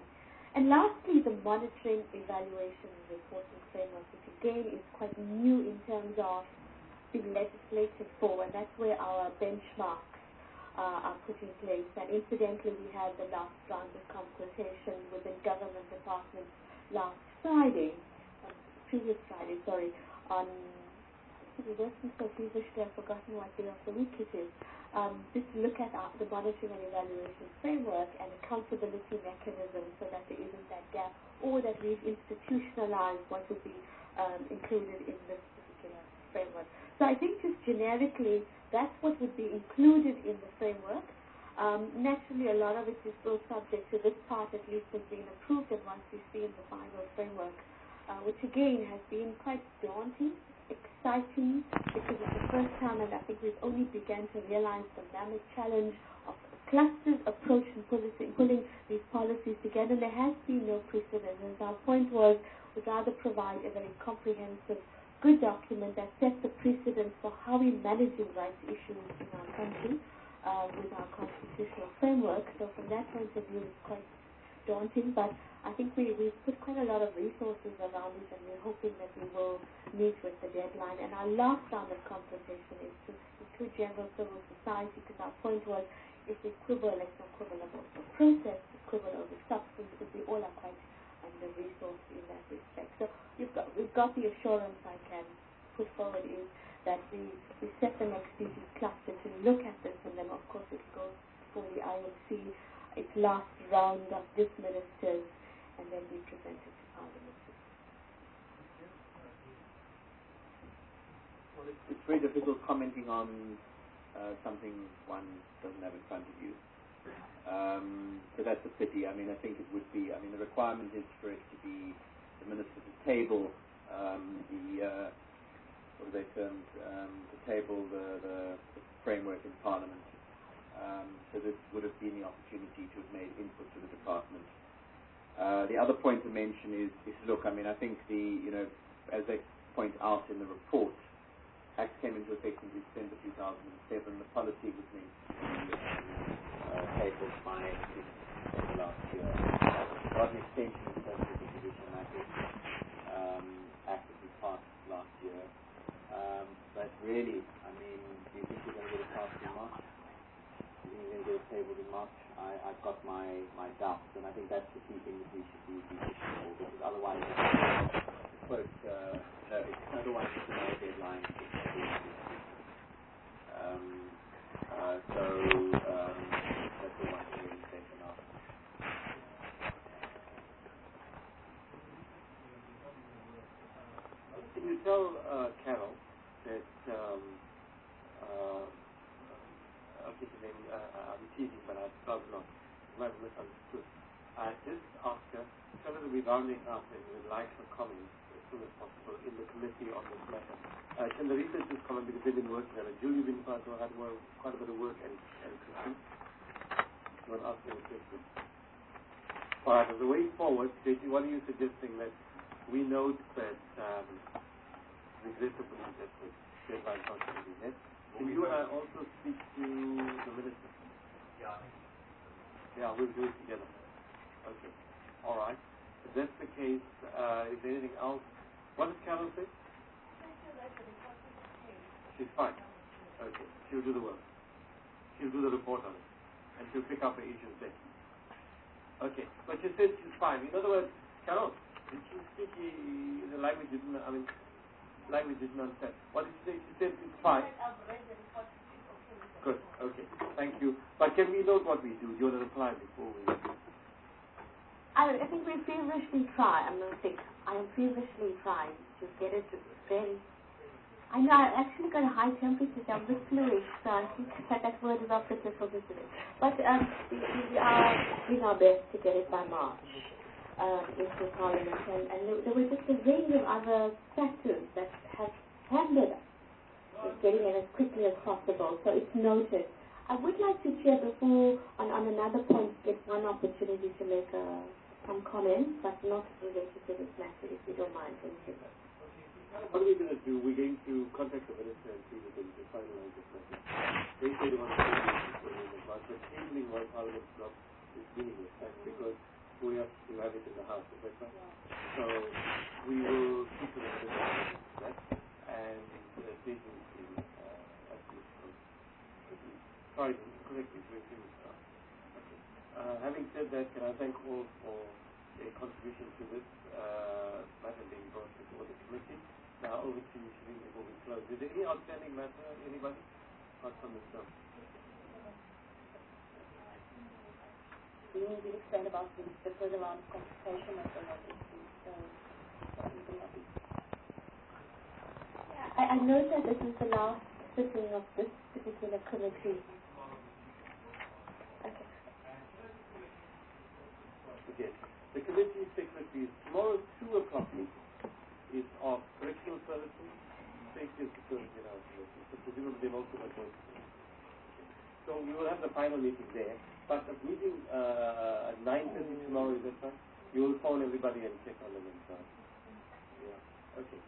And lastly, the monitoring, evaluation, and reporting framework, which again is quite new in terms of being legislated for, and that's where our benchmarks are put in place. And incidentally, we had the last round of consultation within government departments last Friday, previous Friday, sorry, on, we're working so feverishly, I've forgotten what day of the week it is, just to look at the monitoring and evaluation framework and accountability mechanisms so that there isn't that gap, or that we've institutionalized what would be included in this particular framework. So I think just generically, that's what would be included in the framework. Naturally, a lot of it is still subject to this part, at least, has been approved, and once we see in the final framework, which again has been quite daunting, exciting, because it's the first time, and I think we've only begun to realize the mammoth challenge of a clustered approach in pulling these policies together. There has been no precedent, and our point was we'd rather provide a very comprehensive, good document that sets the precedent for how we manage rights issues in our country with our constitutional framework. So from that point of view, it's quite daunting, but I think we've put quite a lot of resources around it, and we're hoping that we will meet with the deadline. And our last round of consultation is to include general civil society, because our point was, if we quibble, let's not quibble about the process, quibble over substance, because we all are quite under-resourced in that respect. So we've got the assurance I can put forward is that we set the next DG cluster to look at this, and then of course it goes for the IMC, its last round of this ministers, and then we present it to Parliament. Well, it's very difficult commenting on something one doesn't have in front of you. So that's a pity. I mean, I think it would be, the requirement is for it to be the minister to table what are they termed, to table the framework in Parliament. So this would have been the opportunity to have made input to the department. The other point to mention is look, I think as they point out in the report, Act came into effect in December 2007. The policy was meant to be tabled by December last year. There was an extension in terms of the Judicial Matters Act that was passed last year. But really, do you think we're going to get it passed in March? Do you think we're going to get it tabled in March? I've got my doubts, and I think that's the key thing that we should be pushing for, because otherwise, otherwise it's another deadline. So that's all I can really say for now. Can you tell Carol that I'm teasing, but I probably not. You might have misunderstood. I just asked her, tell her to be rounding up, and we would like her comments as soon as possible in the committee on this matter. Can the researchers comment, because they've been working on it? Julie been quite a bit of work, and Christine. You want to ask them a question? All right, as a way forward, Stacey, what are you suggesting that we note that the greater police effort shared by Constantine, yes? Can you and I also speak to the minister? Yeah, we'll do it together. Okay. All right. If that's the case, is there anything else? What did Carol say? She's fine. Okay. She'll do the work. She'll do the report on it. And she'll pick up the issues there. Okay. But she said she's fine. In other words, Carol, did she speak in the language you didn't understand? What did she say? She said it's fine. Good. Okay. Thank you. But can we note what we do? Do you want to reply before we... I think we feverishly try. I am feverishly trying to get it very... I know I actually got a high temperature. I'm a bit fluid, so I think that word is operative for this today. But we are doing our best to get it by March into Parliament. And there were just a range of other factors that have hampered us in getting it as quickly as possible. So it's noted. I would like to share before, on another point, get one opportunity to make some comments, but not related to this matter, if you don't mind. Thank you. What are we going to do? We're going to contact the minister and see if they can finalize this matter. They say they want to do this for the advance, but tabling one Parliament's job is meaningless. That's because we have to have it in the House, is that right? So we will keep it in that, and see if sorry, correctly, having said that, can I thank all for their contribution to this matter being brought before the committee. Now over to you, Shireen, before we close. Is there any outstanding matter, anybody? Apart from the stuff. We need to explain about the further round of consultation of the legislation. So, I know that this is the last sitting of this particular committee. Okay. The committee secretary tomorrow 2 o'clock is of correctional services, safety and security in our committee. So presumably they've also got voice. So we will have the final meeting there. But the meeting at 9:30 tomorrow, is that right? You will phone everybody and check on them inside. Yeah. Okay.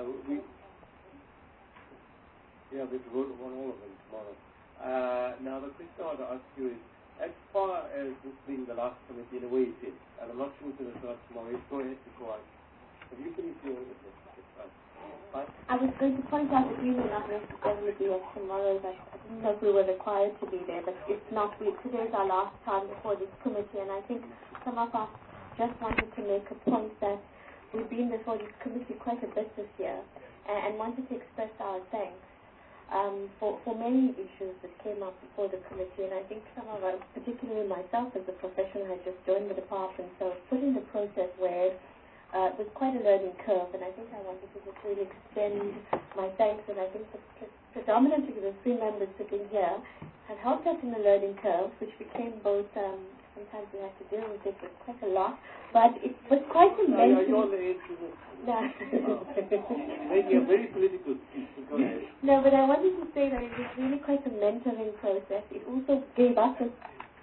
We vote on all of them tomorrow. Now the question I want to ask you is, as far as this being the last committee, in a way it is, and I'm not sure to the start tomorrow, go ahead before have you finished your right? I was going to point out that we will not necessarily be at tomorrow, but I didn't know if we were required to be there, but if not, today is our last time before this committee, and I think some of us just wanted to make a point that we've been before this committee quite a bit this year, and wanted to express our thanks for many issues that came up before the committee, and I think some of us, particularly myself as a professional, had just joined the department, so put in the process where it was quite a learning curve, and I think I wanted to just really extend my thanks, and I think predominantly the 3 members sitting here have helped us in the learning curve, which became both, sometimes we had to deal with it with quite a lot, but it was quite amazing. You're the age to this. No. Maybe a very political speech. Go ahead. No, but I wanted to say that it was really quite a mentoring process. It also gave us a...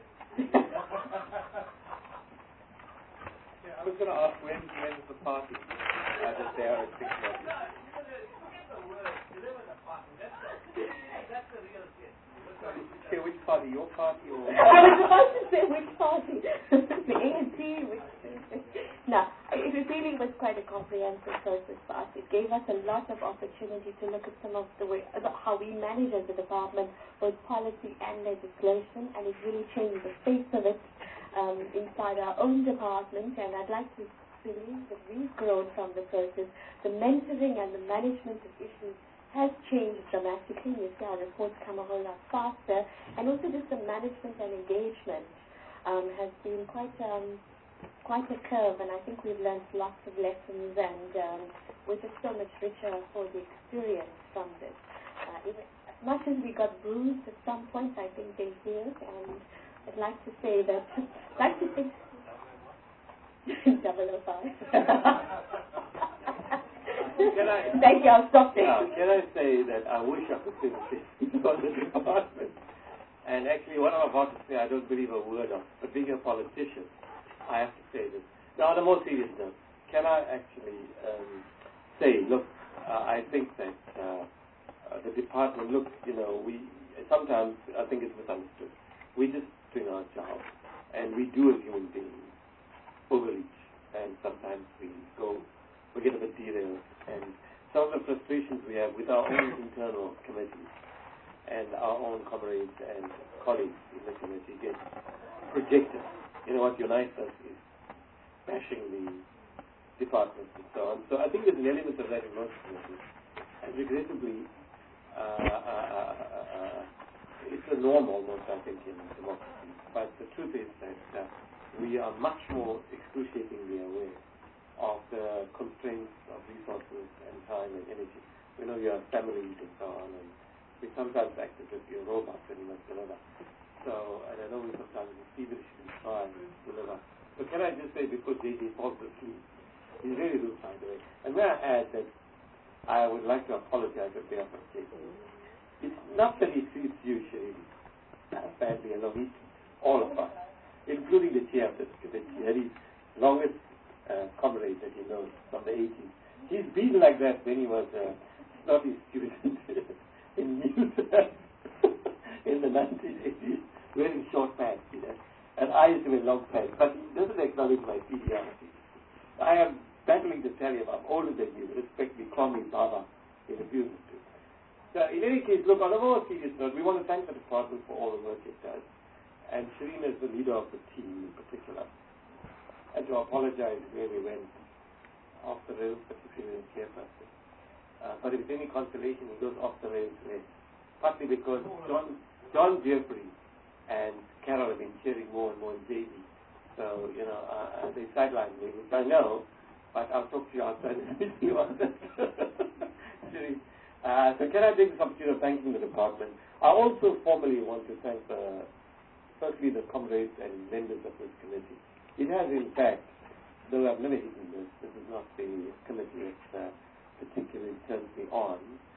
I was going to ask when is the party that they are at 6 o'clock. Say which party, your party or... I was about to say which party. The ANC, No, it really was quite a comprehensive process for us. It gave us a lot of opportunity to look at some of the way, how we manage as a department, both policy and legislation, and it really changed the face of it inside our own department, and I'd like to believe that we've grown from the process. The mentoring and the management of issues has changed dramatically. You see our reports come a whole lot faster, and also just the management and engagement has been quite a curve, and I think we've learned lots of lessons, and we're just so much richer for the experience from this. Even, as much as we got bruised at some point, I think they healed, and I'd like to say that, I'd like to think 005. Thank you, I'll stop there. Can I say that I wish I could say the same on the department? And actually, what I'm about to say, I don't believe a word of. But being a politician, I have to say this. Now, on a more serious note, can I actually say, look, I think that the department, look, we sometimes, I think it's misunderstood. We just doing our job, and we do as human beings overreach, and sometimes we get a bit derailed, and some of the frustrations we have with our own internal committees and our own comrades and colleagues in the committee get projected. What unites us is bashing the departments and so on. So I think there's an element of that in most committees, and regrettably, it's a norm almost, I think, in democracy. But the truth is that we are much more excruciatingly aware of the constraints of resources and time and energy. You have families and so on, and we sometimes act as if you're robots and you must deliver. So, and I know we sometimes feverishly try to deliver. So can I just say, because JD falls asleep, he's very rude, by the way. And may I add that I would like to apologize on behalf of JD. It's not that he treats you, Shireen, badly, and he all of us, including the chair of this committee, and his longest comrade that he knows from the 80s. He's been like that when he was a snotty student in Newton in the 1980s, wearing short pants, and I used to wear long pants, but he doesn't acknowledge my seniority. I am battling to tell him I'm older than you. Respect me, call me Baba. He refuses to. So in any case, look, on a more serious note, we want to thank the department for all the work it does, and Serena is the leader of the team in particular, and to apologize where we went off the rails, particularly in chairperson. But if it's any consolation, he goes off the rails less. Partly because John Jeffrey and Carol have been cheering more and more in JV. So, they sidelined me, which I know, but I'll talk to you outside and see you on that. So can I take this opportunity of thanking the department? I also formally want to thank firstly the comrades and members of this committee. It has in fact, though I've never hidden this is not the committee that particularly turns me on.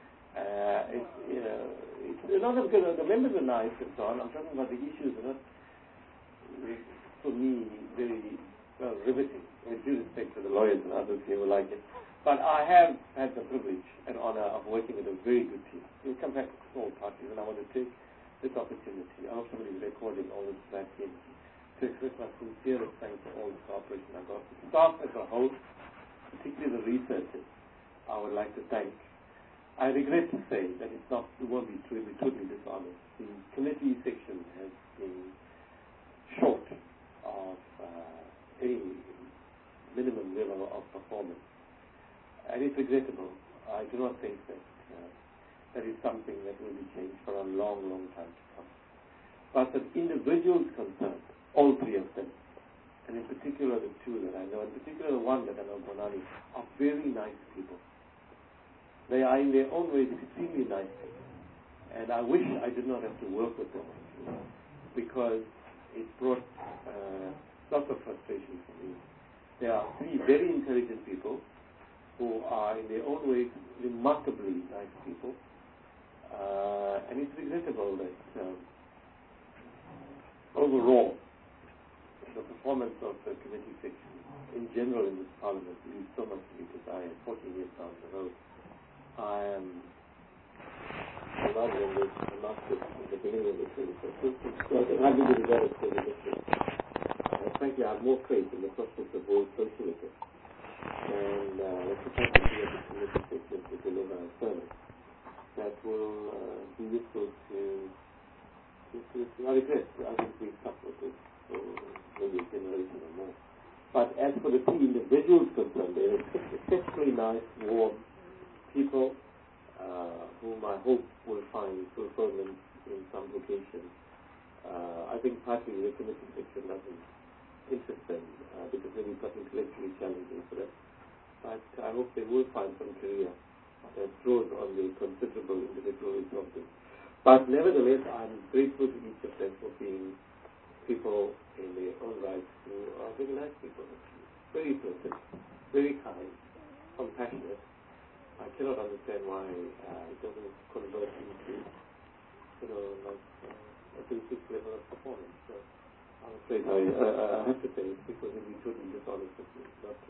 It's not because the members are nice and so on. I'm talking about the issues are not, for me, very riveting, with due respect to the lawyers and others here who like it. But I have had the privilege and honor of working with a very good team. We'll come back to small parties, and I want to take this opportunity. I hope somebody's recording all this back in to express my sincerest thanks for all the cooperation I got. The staff as a whole, particularly the researchers, I would like to thank. I regret to say that it won't be true, it'll be totally dishonest. The committee section has been short of any minimum level of performance. And it's regrettable. I do not think that that is something that will be changed for a long, long time to come. But the individuals concerned, all three of them, and in particular the two that I know, in particular the one that I know, Bonani, are very nice people. They are in their own ways extremely nice people. And I wish I did not have to work with them, because it brought lots of frustration for me. They are three very intelligent people who are in their own ways remarkably nice people. And it's regrettable that overall the performance of the committee section in general in this parliament leaves so much to be desired. 14 years down the road, I am rather than this remarkable at the beginning of the 21st century. So I can hardly be regarded as a frankly, I have more faith in the prospects of world socialism. And let's try to see the committee section to deliver a service that will be useful to I regret. I think we've suffered this for maybe a generation or more. But as for the three individuals concerned, they're exceptionally nice, warm people whom I hope will find fulfillment in some vocation. I think partly the committee section doesn't interest them because maybe it's not intellectually challenging for them. But I hope they will find some career that draws on the considerable individual resources. But nevertheless, I'm grateful to each of them for being people in their own rights who are very nice people, very pleasant, very kind, compassionate. I cannot understand why it doesn't convert into, like a basic level of performance. So I'm afraid I have to say it's because it would be totally dishonest of me not to.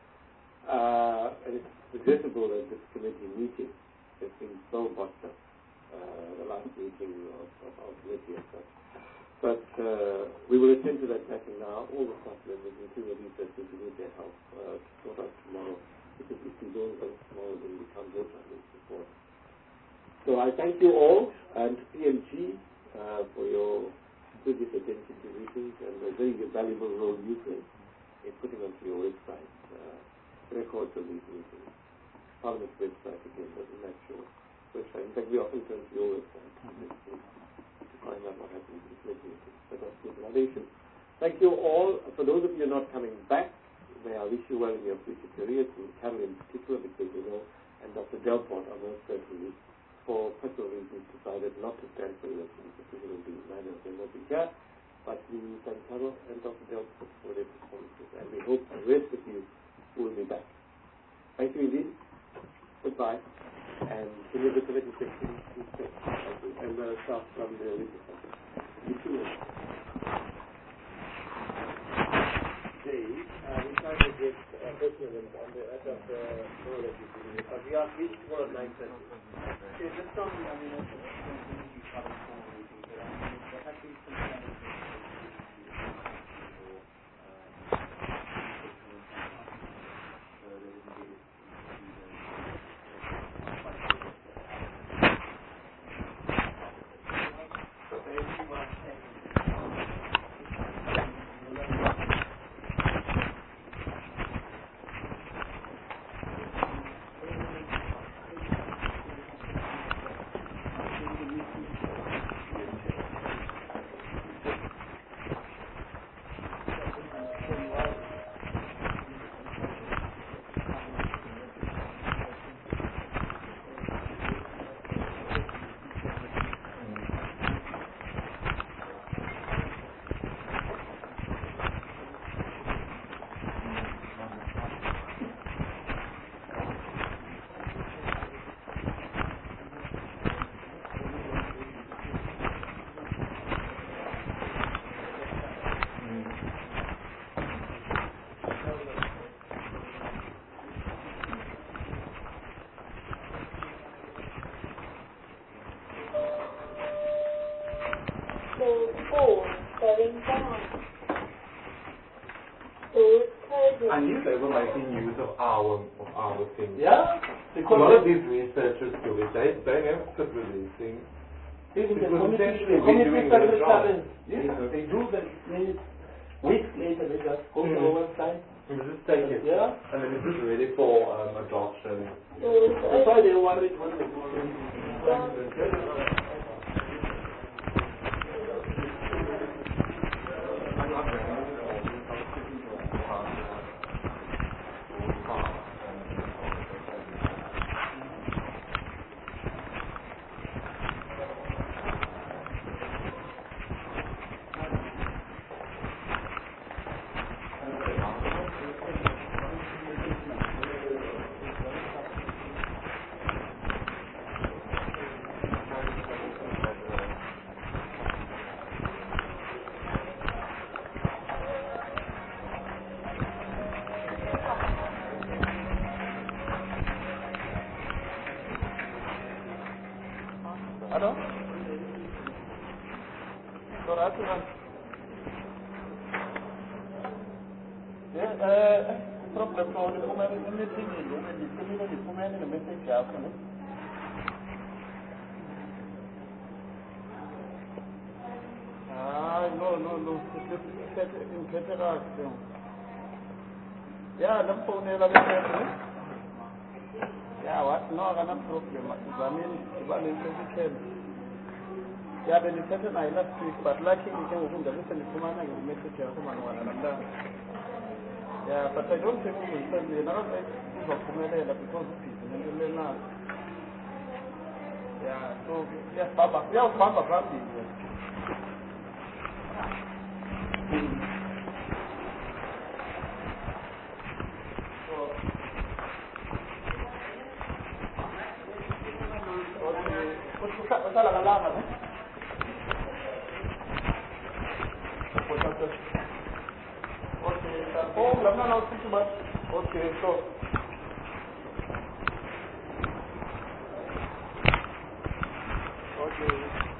And it's regrettable that this committee meeting has been so botched up, the last meeting of our committee and such. But we will attend to that matter now. All the staff members, including the researchers, who need their help to sort out tomorrow. Because if we don't vote tomorrow, then we can't vote on this report. So I thank you all, and to PMG for your previous attention to meetings and the very valuable role you play in putting onto your website records of these meetings. Parliament's website again, but an actual website. In fact, we often turn to your website to find out what happens in the meetings. So that's good validation. Thank you all. For those of you who are not coming back, may I wish you well in your future careers, and Carol in particular, because and Dr. Delport are most certainly, for personal reasons, decided not to stand for elections, presumably neither of them will be here. But we thank Carol and Dr. Delport for their performances, and we hope the rest of you will be back. Thank you indeed. Goodbye. And to the committee section, thank you. And staff from the legal center. You too. We tried to get questions on the end of the role that you're doing, but we are reached tomorrow at 9:30. Okay, just tell me, I mean, I think going down. So it's crazy. I knew they were making use of our things. Yeah, Because a lot of these researchers do it. They have to with these things. Even the Because essentially we're community doing their job. secretaries, they do the minutes. Weeks later, they just go to our website. We just take it. Yeah. And then it's just ready for adoption. That's why they want it when they do it. Hello? So that's it. Yeah, problem for the woman in the thing is when the criminal is woman in the message after. No. In cataract. Yeah, the phone is yeah, what? No, I have no problem. I mean, yeah, then it's certain I last week, but lucky we can open the listen to man and message here from one another. Yeah, but I don't think we will send you another way to Kumele because of people and then now. Yeah, so yes, Papa. Yeah, Papa, Papa. What's la lama, eh? Okay, oh, no, too much. Okay, so. Okay.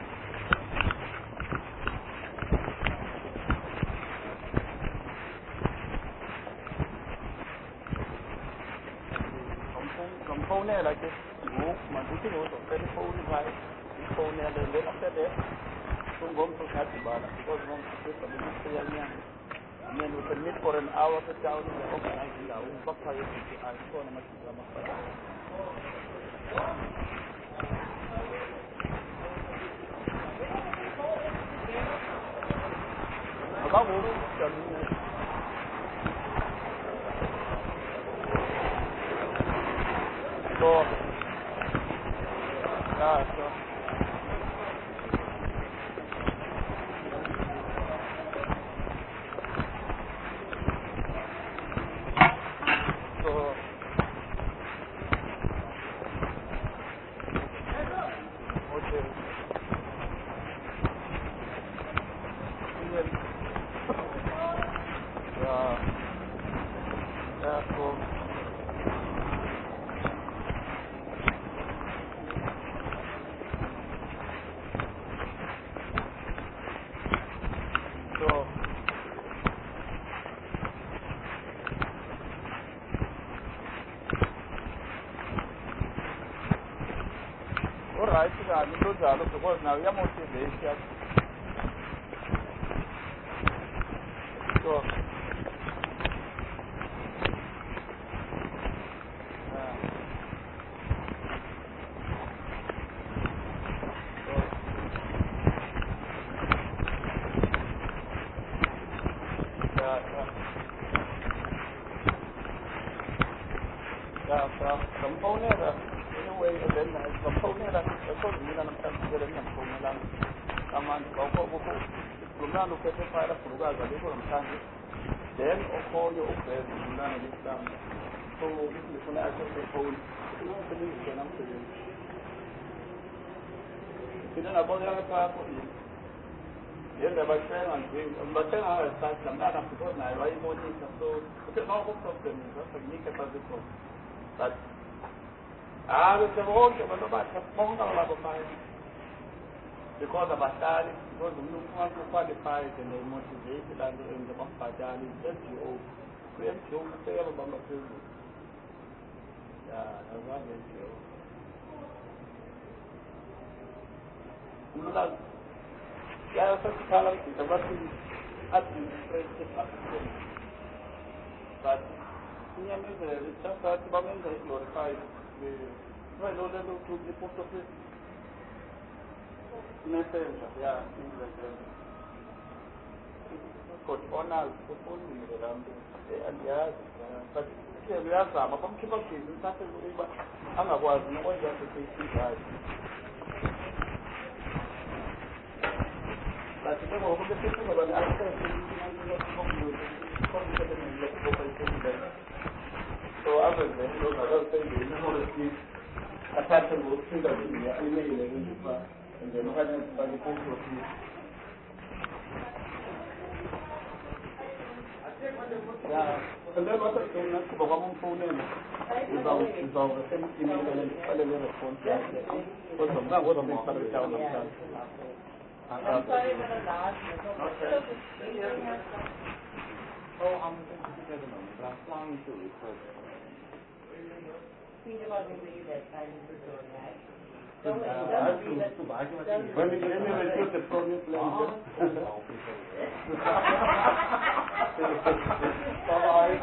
Component like this. My teaching was a telephone device. Phone and then after that, don't go to Katibala because one is a ministerial young. And then we can meet for an hour to down in the organizing our back fire to our tournament. Because now we are motivated. So, then of course you up there so this is when I just say phone then about the other part of it then the background and but then I start some that I'm supposed to write more things so it's not a problem that's a unique capacity but I was the whole of the back of Monga because of a study because once you qualified and they motivated and the Bambajali, NGO, NGO, they have a Bamba Field. Yeah, that's one NGO. Yeah, first of all, it's about the administrative assistance. But it's just that the government has glorified the level to the post office. Messenger, yeah, things like that. Got honors, only around and yes, but we have some. I'm keep up with that. I'm not was no one just to take right. But the people who get people about access so other than those other things, you know the kids attachable to the email and then what is by the post office. Yeah, and then what I do not to become phone in without the same email and the response. But from that, what I'm going to tell them. I'm sorry for the last. Oh, I'm going to get them. I'm flying to record. Think about the way that time is going, right? When we receive the promise later. Bye-bye.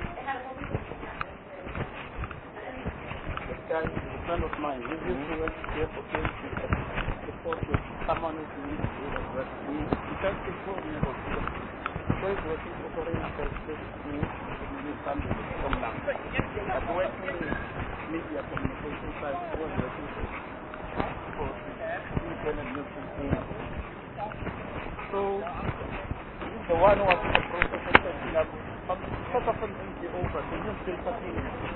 A friend of mine, he used to work here for someone who needs to do the work. He just told me about it. So he's working for foreign affairs in something from now. But working in media communication side, he was working for independent news and so he's the one who was in the process of setting up some sort of an NGO, but he just still cutting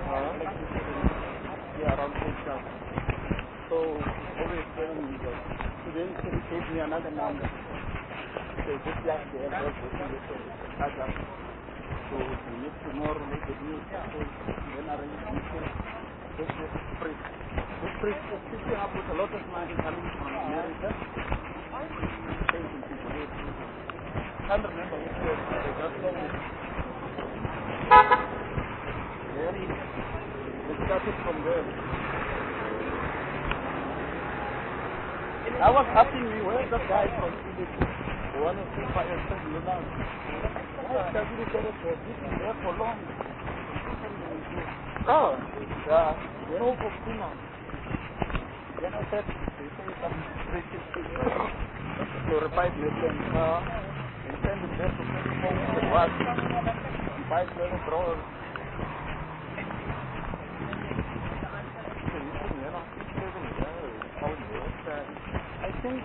around Portugal. So always telling me that then he gave me another number. So just like the airport working with Adam. So we need tomorrow make the news then arrange the meeting. This priest is picking up with a lot of money coming from America. Changing people. I can't remember which place they just told me. They started from there. I was asking me, where is that guy from Philippines? The one who said fire said Milan. Why does he get it for sitting there for long? Oh, yeah, you know, for Puna. Then I said, they say some British people. Glorified Muslims, and send it there to people who work and buy little drawers. I think,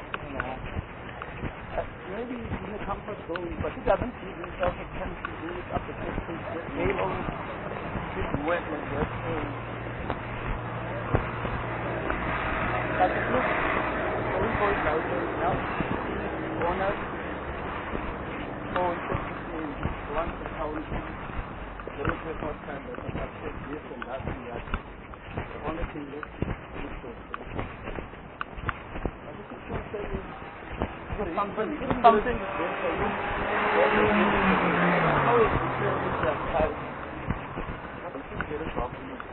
maybe in a comfort zone, but he doesn't give himself a chance to do it up the distance. They'll always keep work like that. But it looks going for it out there now. Owners, so it's interesting. Once the county, there is a hot time that I have said this and that and that. The only thing left is to something is there for you. How is it that time? I don't think there is problem with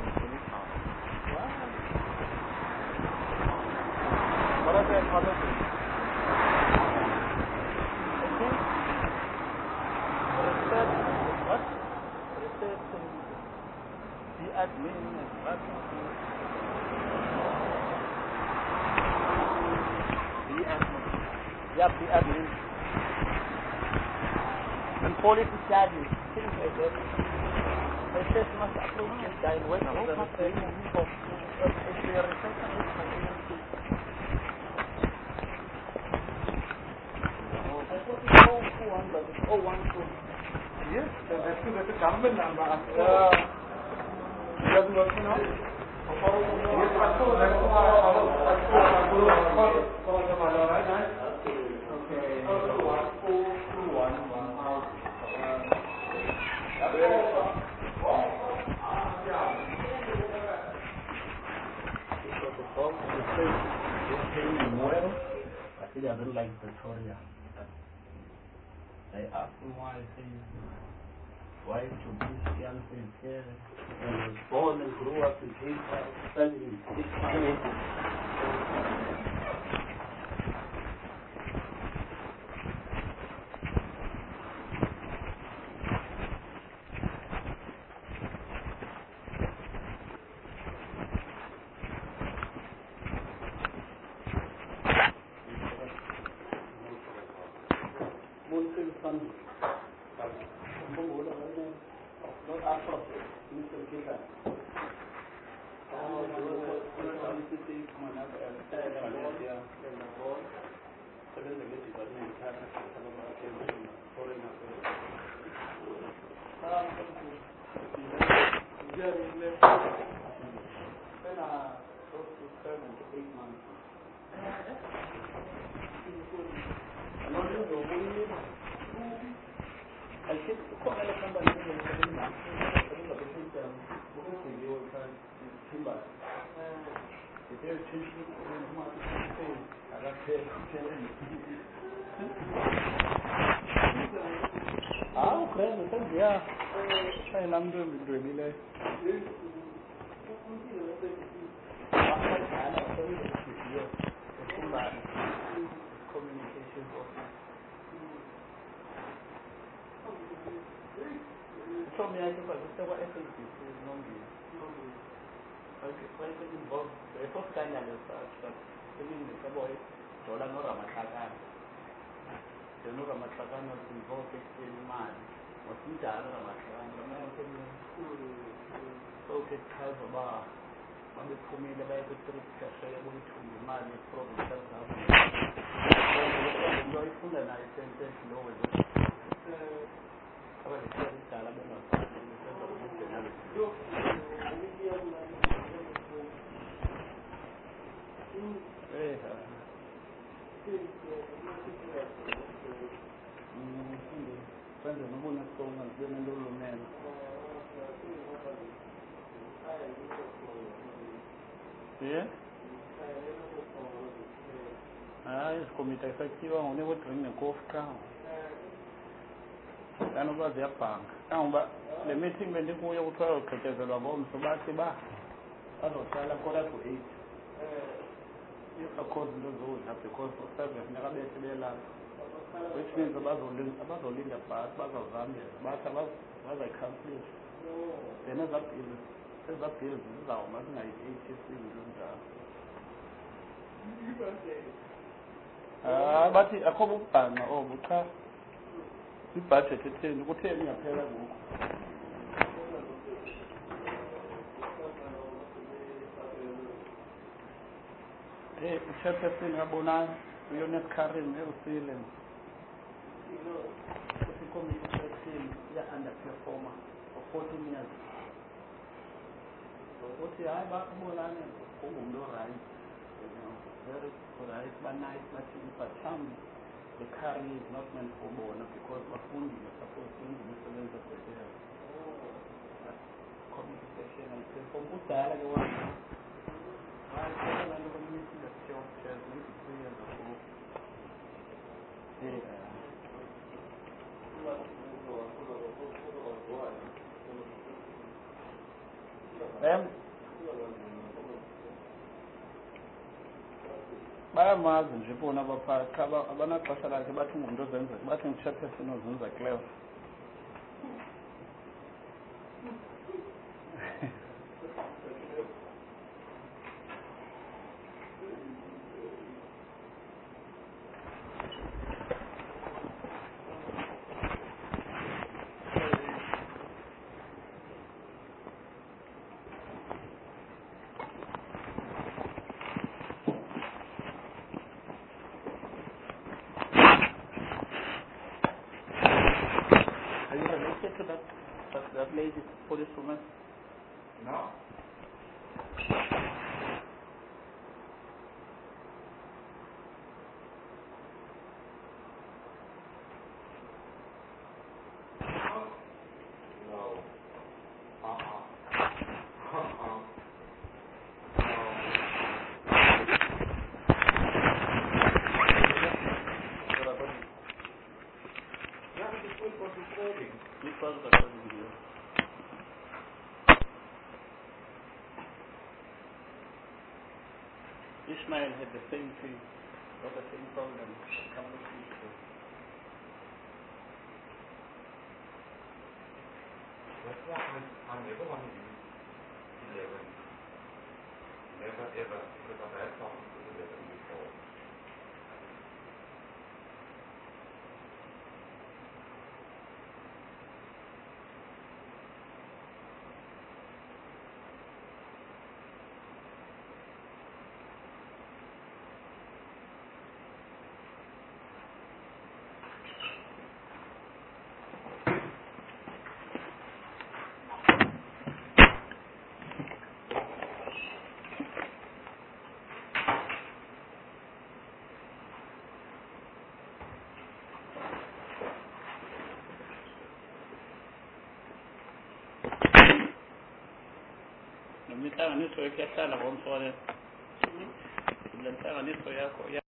what are the other things? I think research and the admin and what? Yep, the admin. And policy charges, things like that. The state must approve this guy and wait for the research. If they are researching it, I thought it's 021, but it's 012. Yes, that's a government number. It doesn't work now? Yes, that's I think I don't like this. Pretoria. They asked him why his wife to be fiancé is here and was born and grew up in his house, studying his family. Komite effektiva ngone wotringe kofka anoba ziyabhanga kangoba le meeting bendikuyo kuthiwa uqhekezelwa ngomso bathi bazohlala quarter to 8 akho zinto zodla because u-7 funeka bethi belapha which means abazolinda bhasi bazawuzambela bathi bazayikhansilisha then ezaa bills zizawuma zingayi-8 esinto njalo bathi akho bubhanqa obo cha ibhajethi etheni kutheni ingaphela ngoku uchairperson ngabonani uyonet karim eusile uthi committee section ya-underperformer for 14 years uthi hayi bakubonane ungumntu orayithi very right, but nice, but the career is not meant for bona because bafundi are supposed to be the students of the year. Community section and from Utara, the one. I said, I'm going to the church, 23 years ago. Bayamazi nje bona abaphathi abanaxesha lakhe bathi ungumntu ozenzeka bathi ngu-chairperson ozenzekileyo policewoman? No. Ismail had the same thing, got the same problem. Come with me. That's why I never want to use 11. Never ever, because I've had problems with 11 before. Inhlanganiso yakhe yahlala ngomswane. Inhlanganiso yakho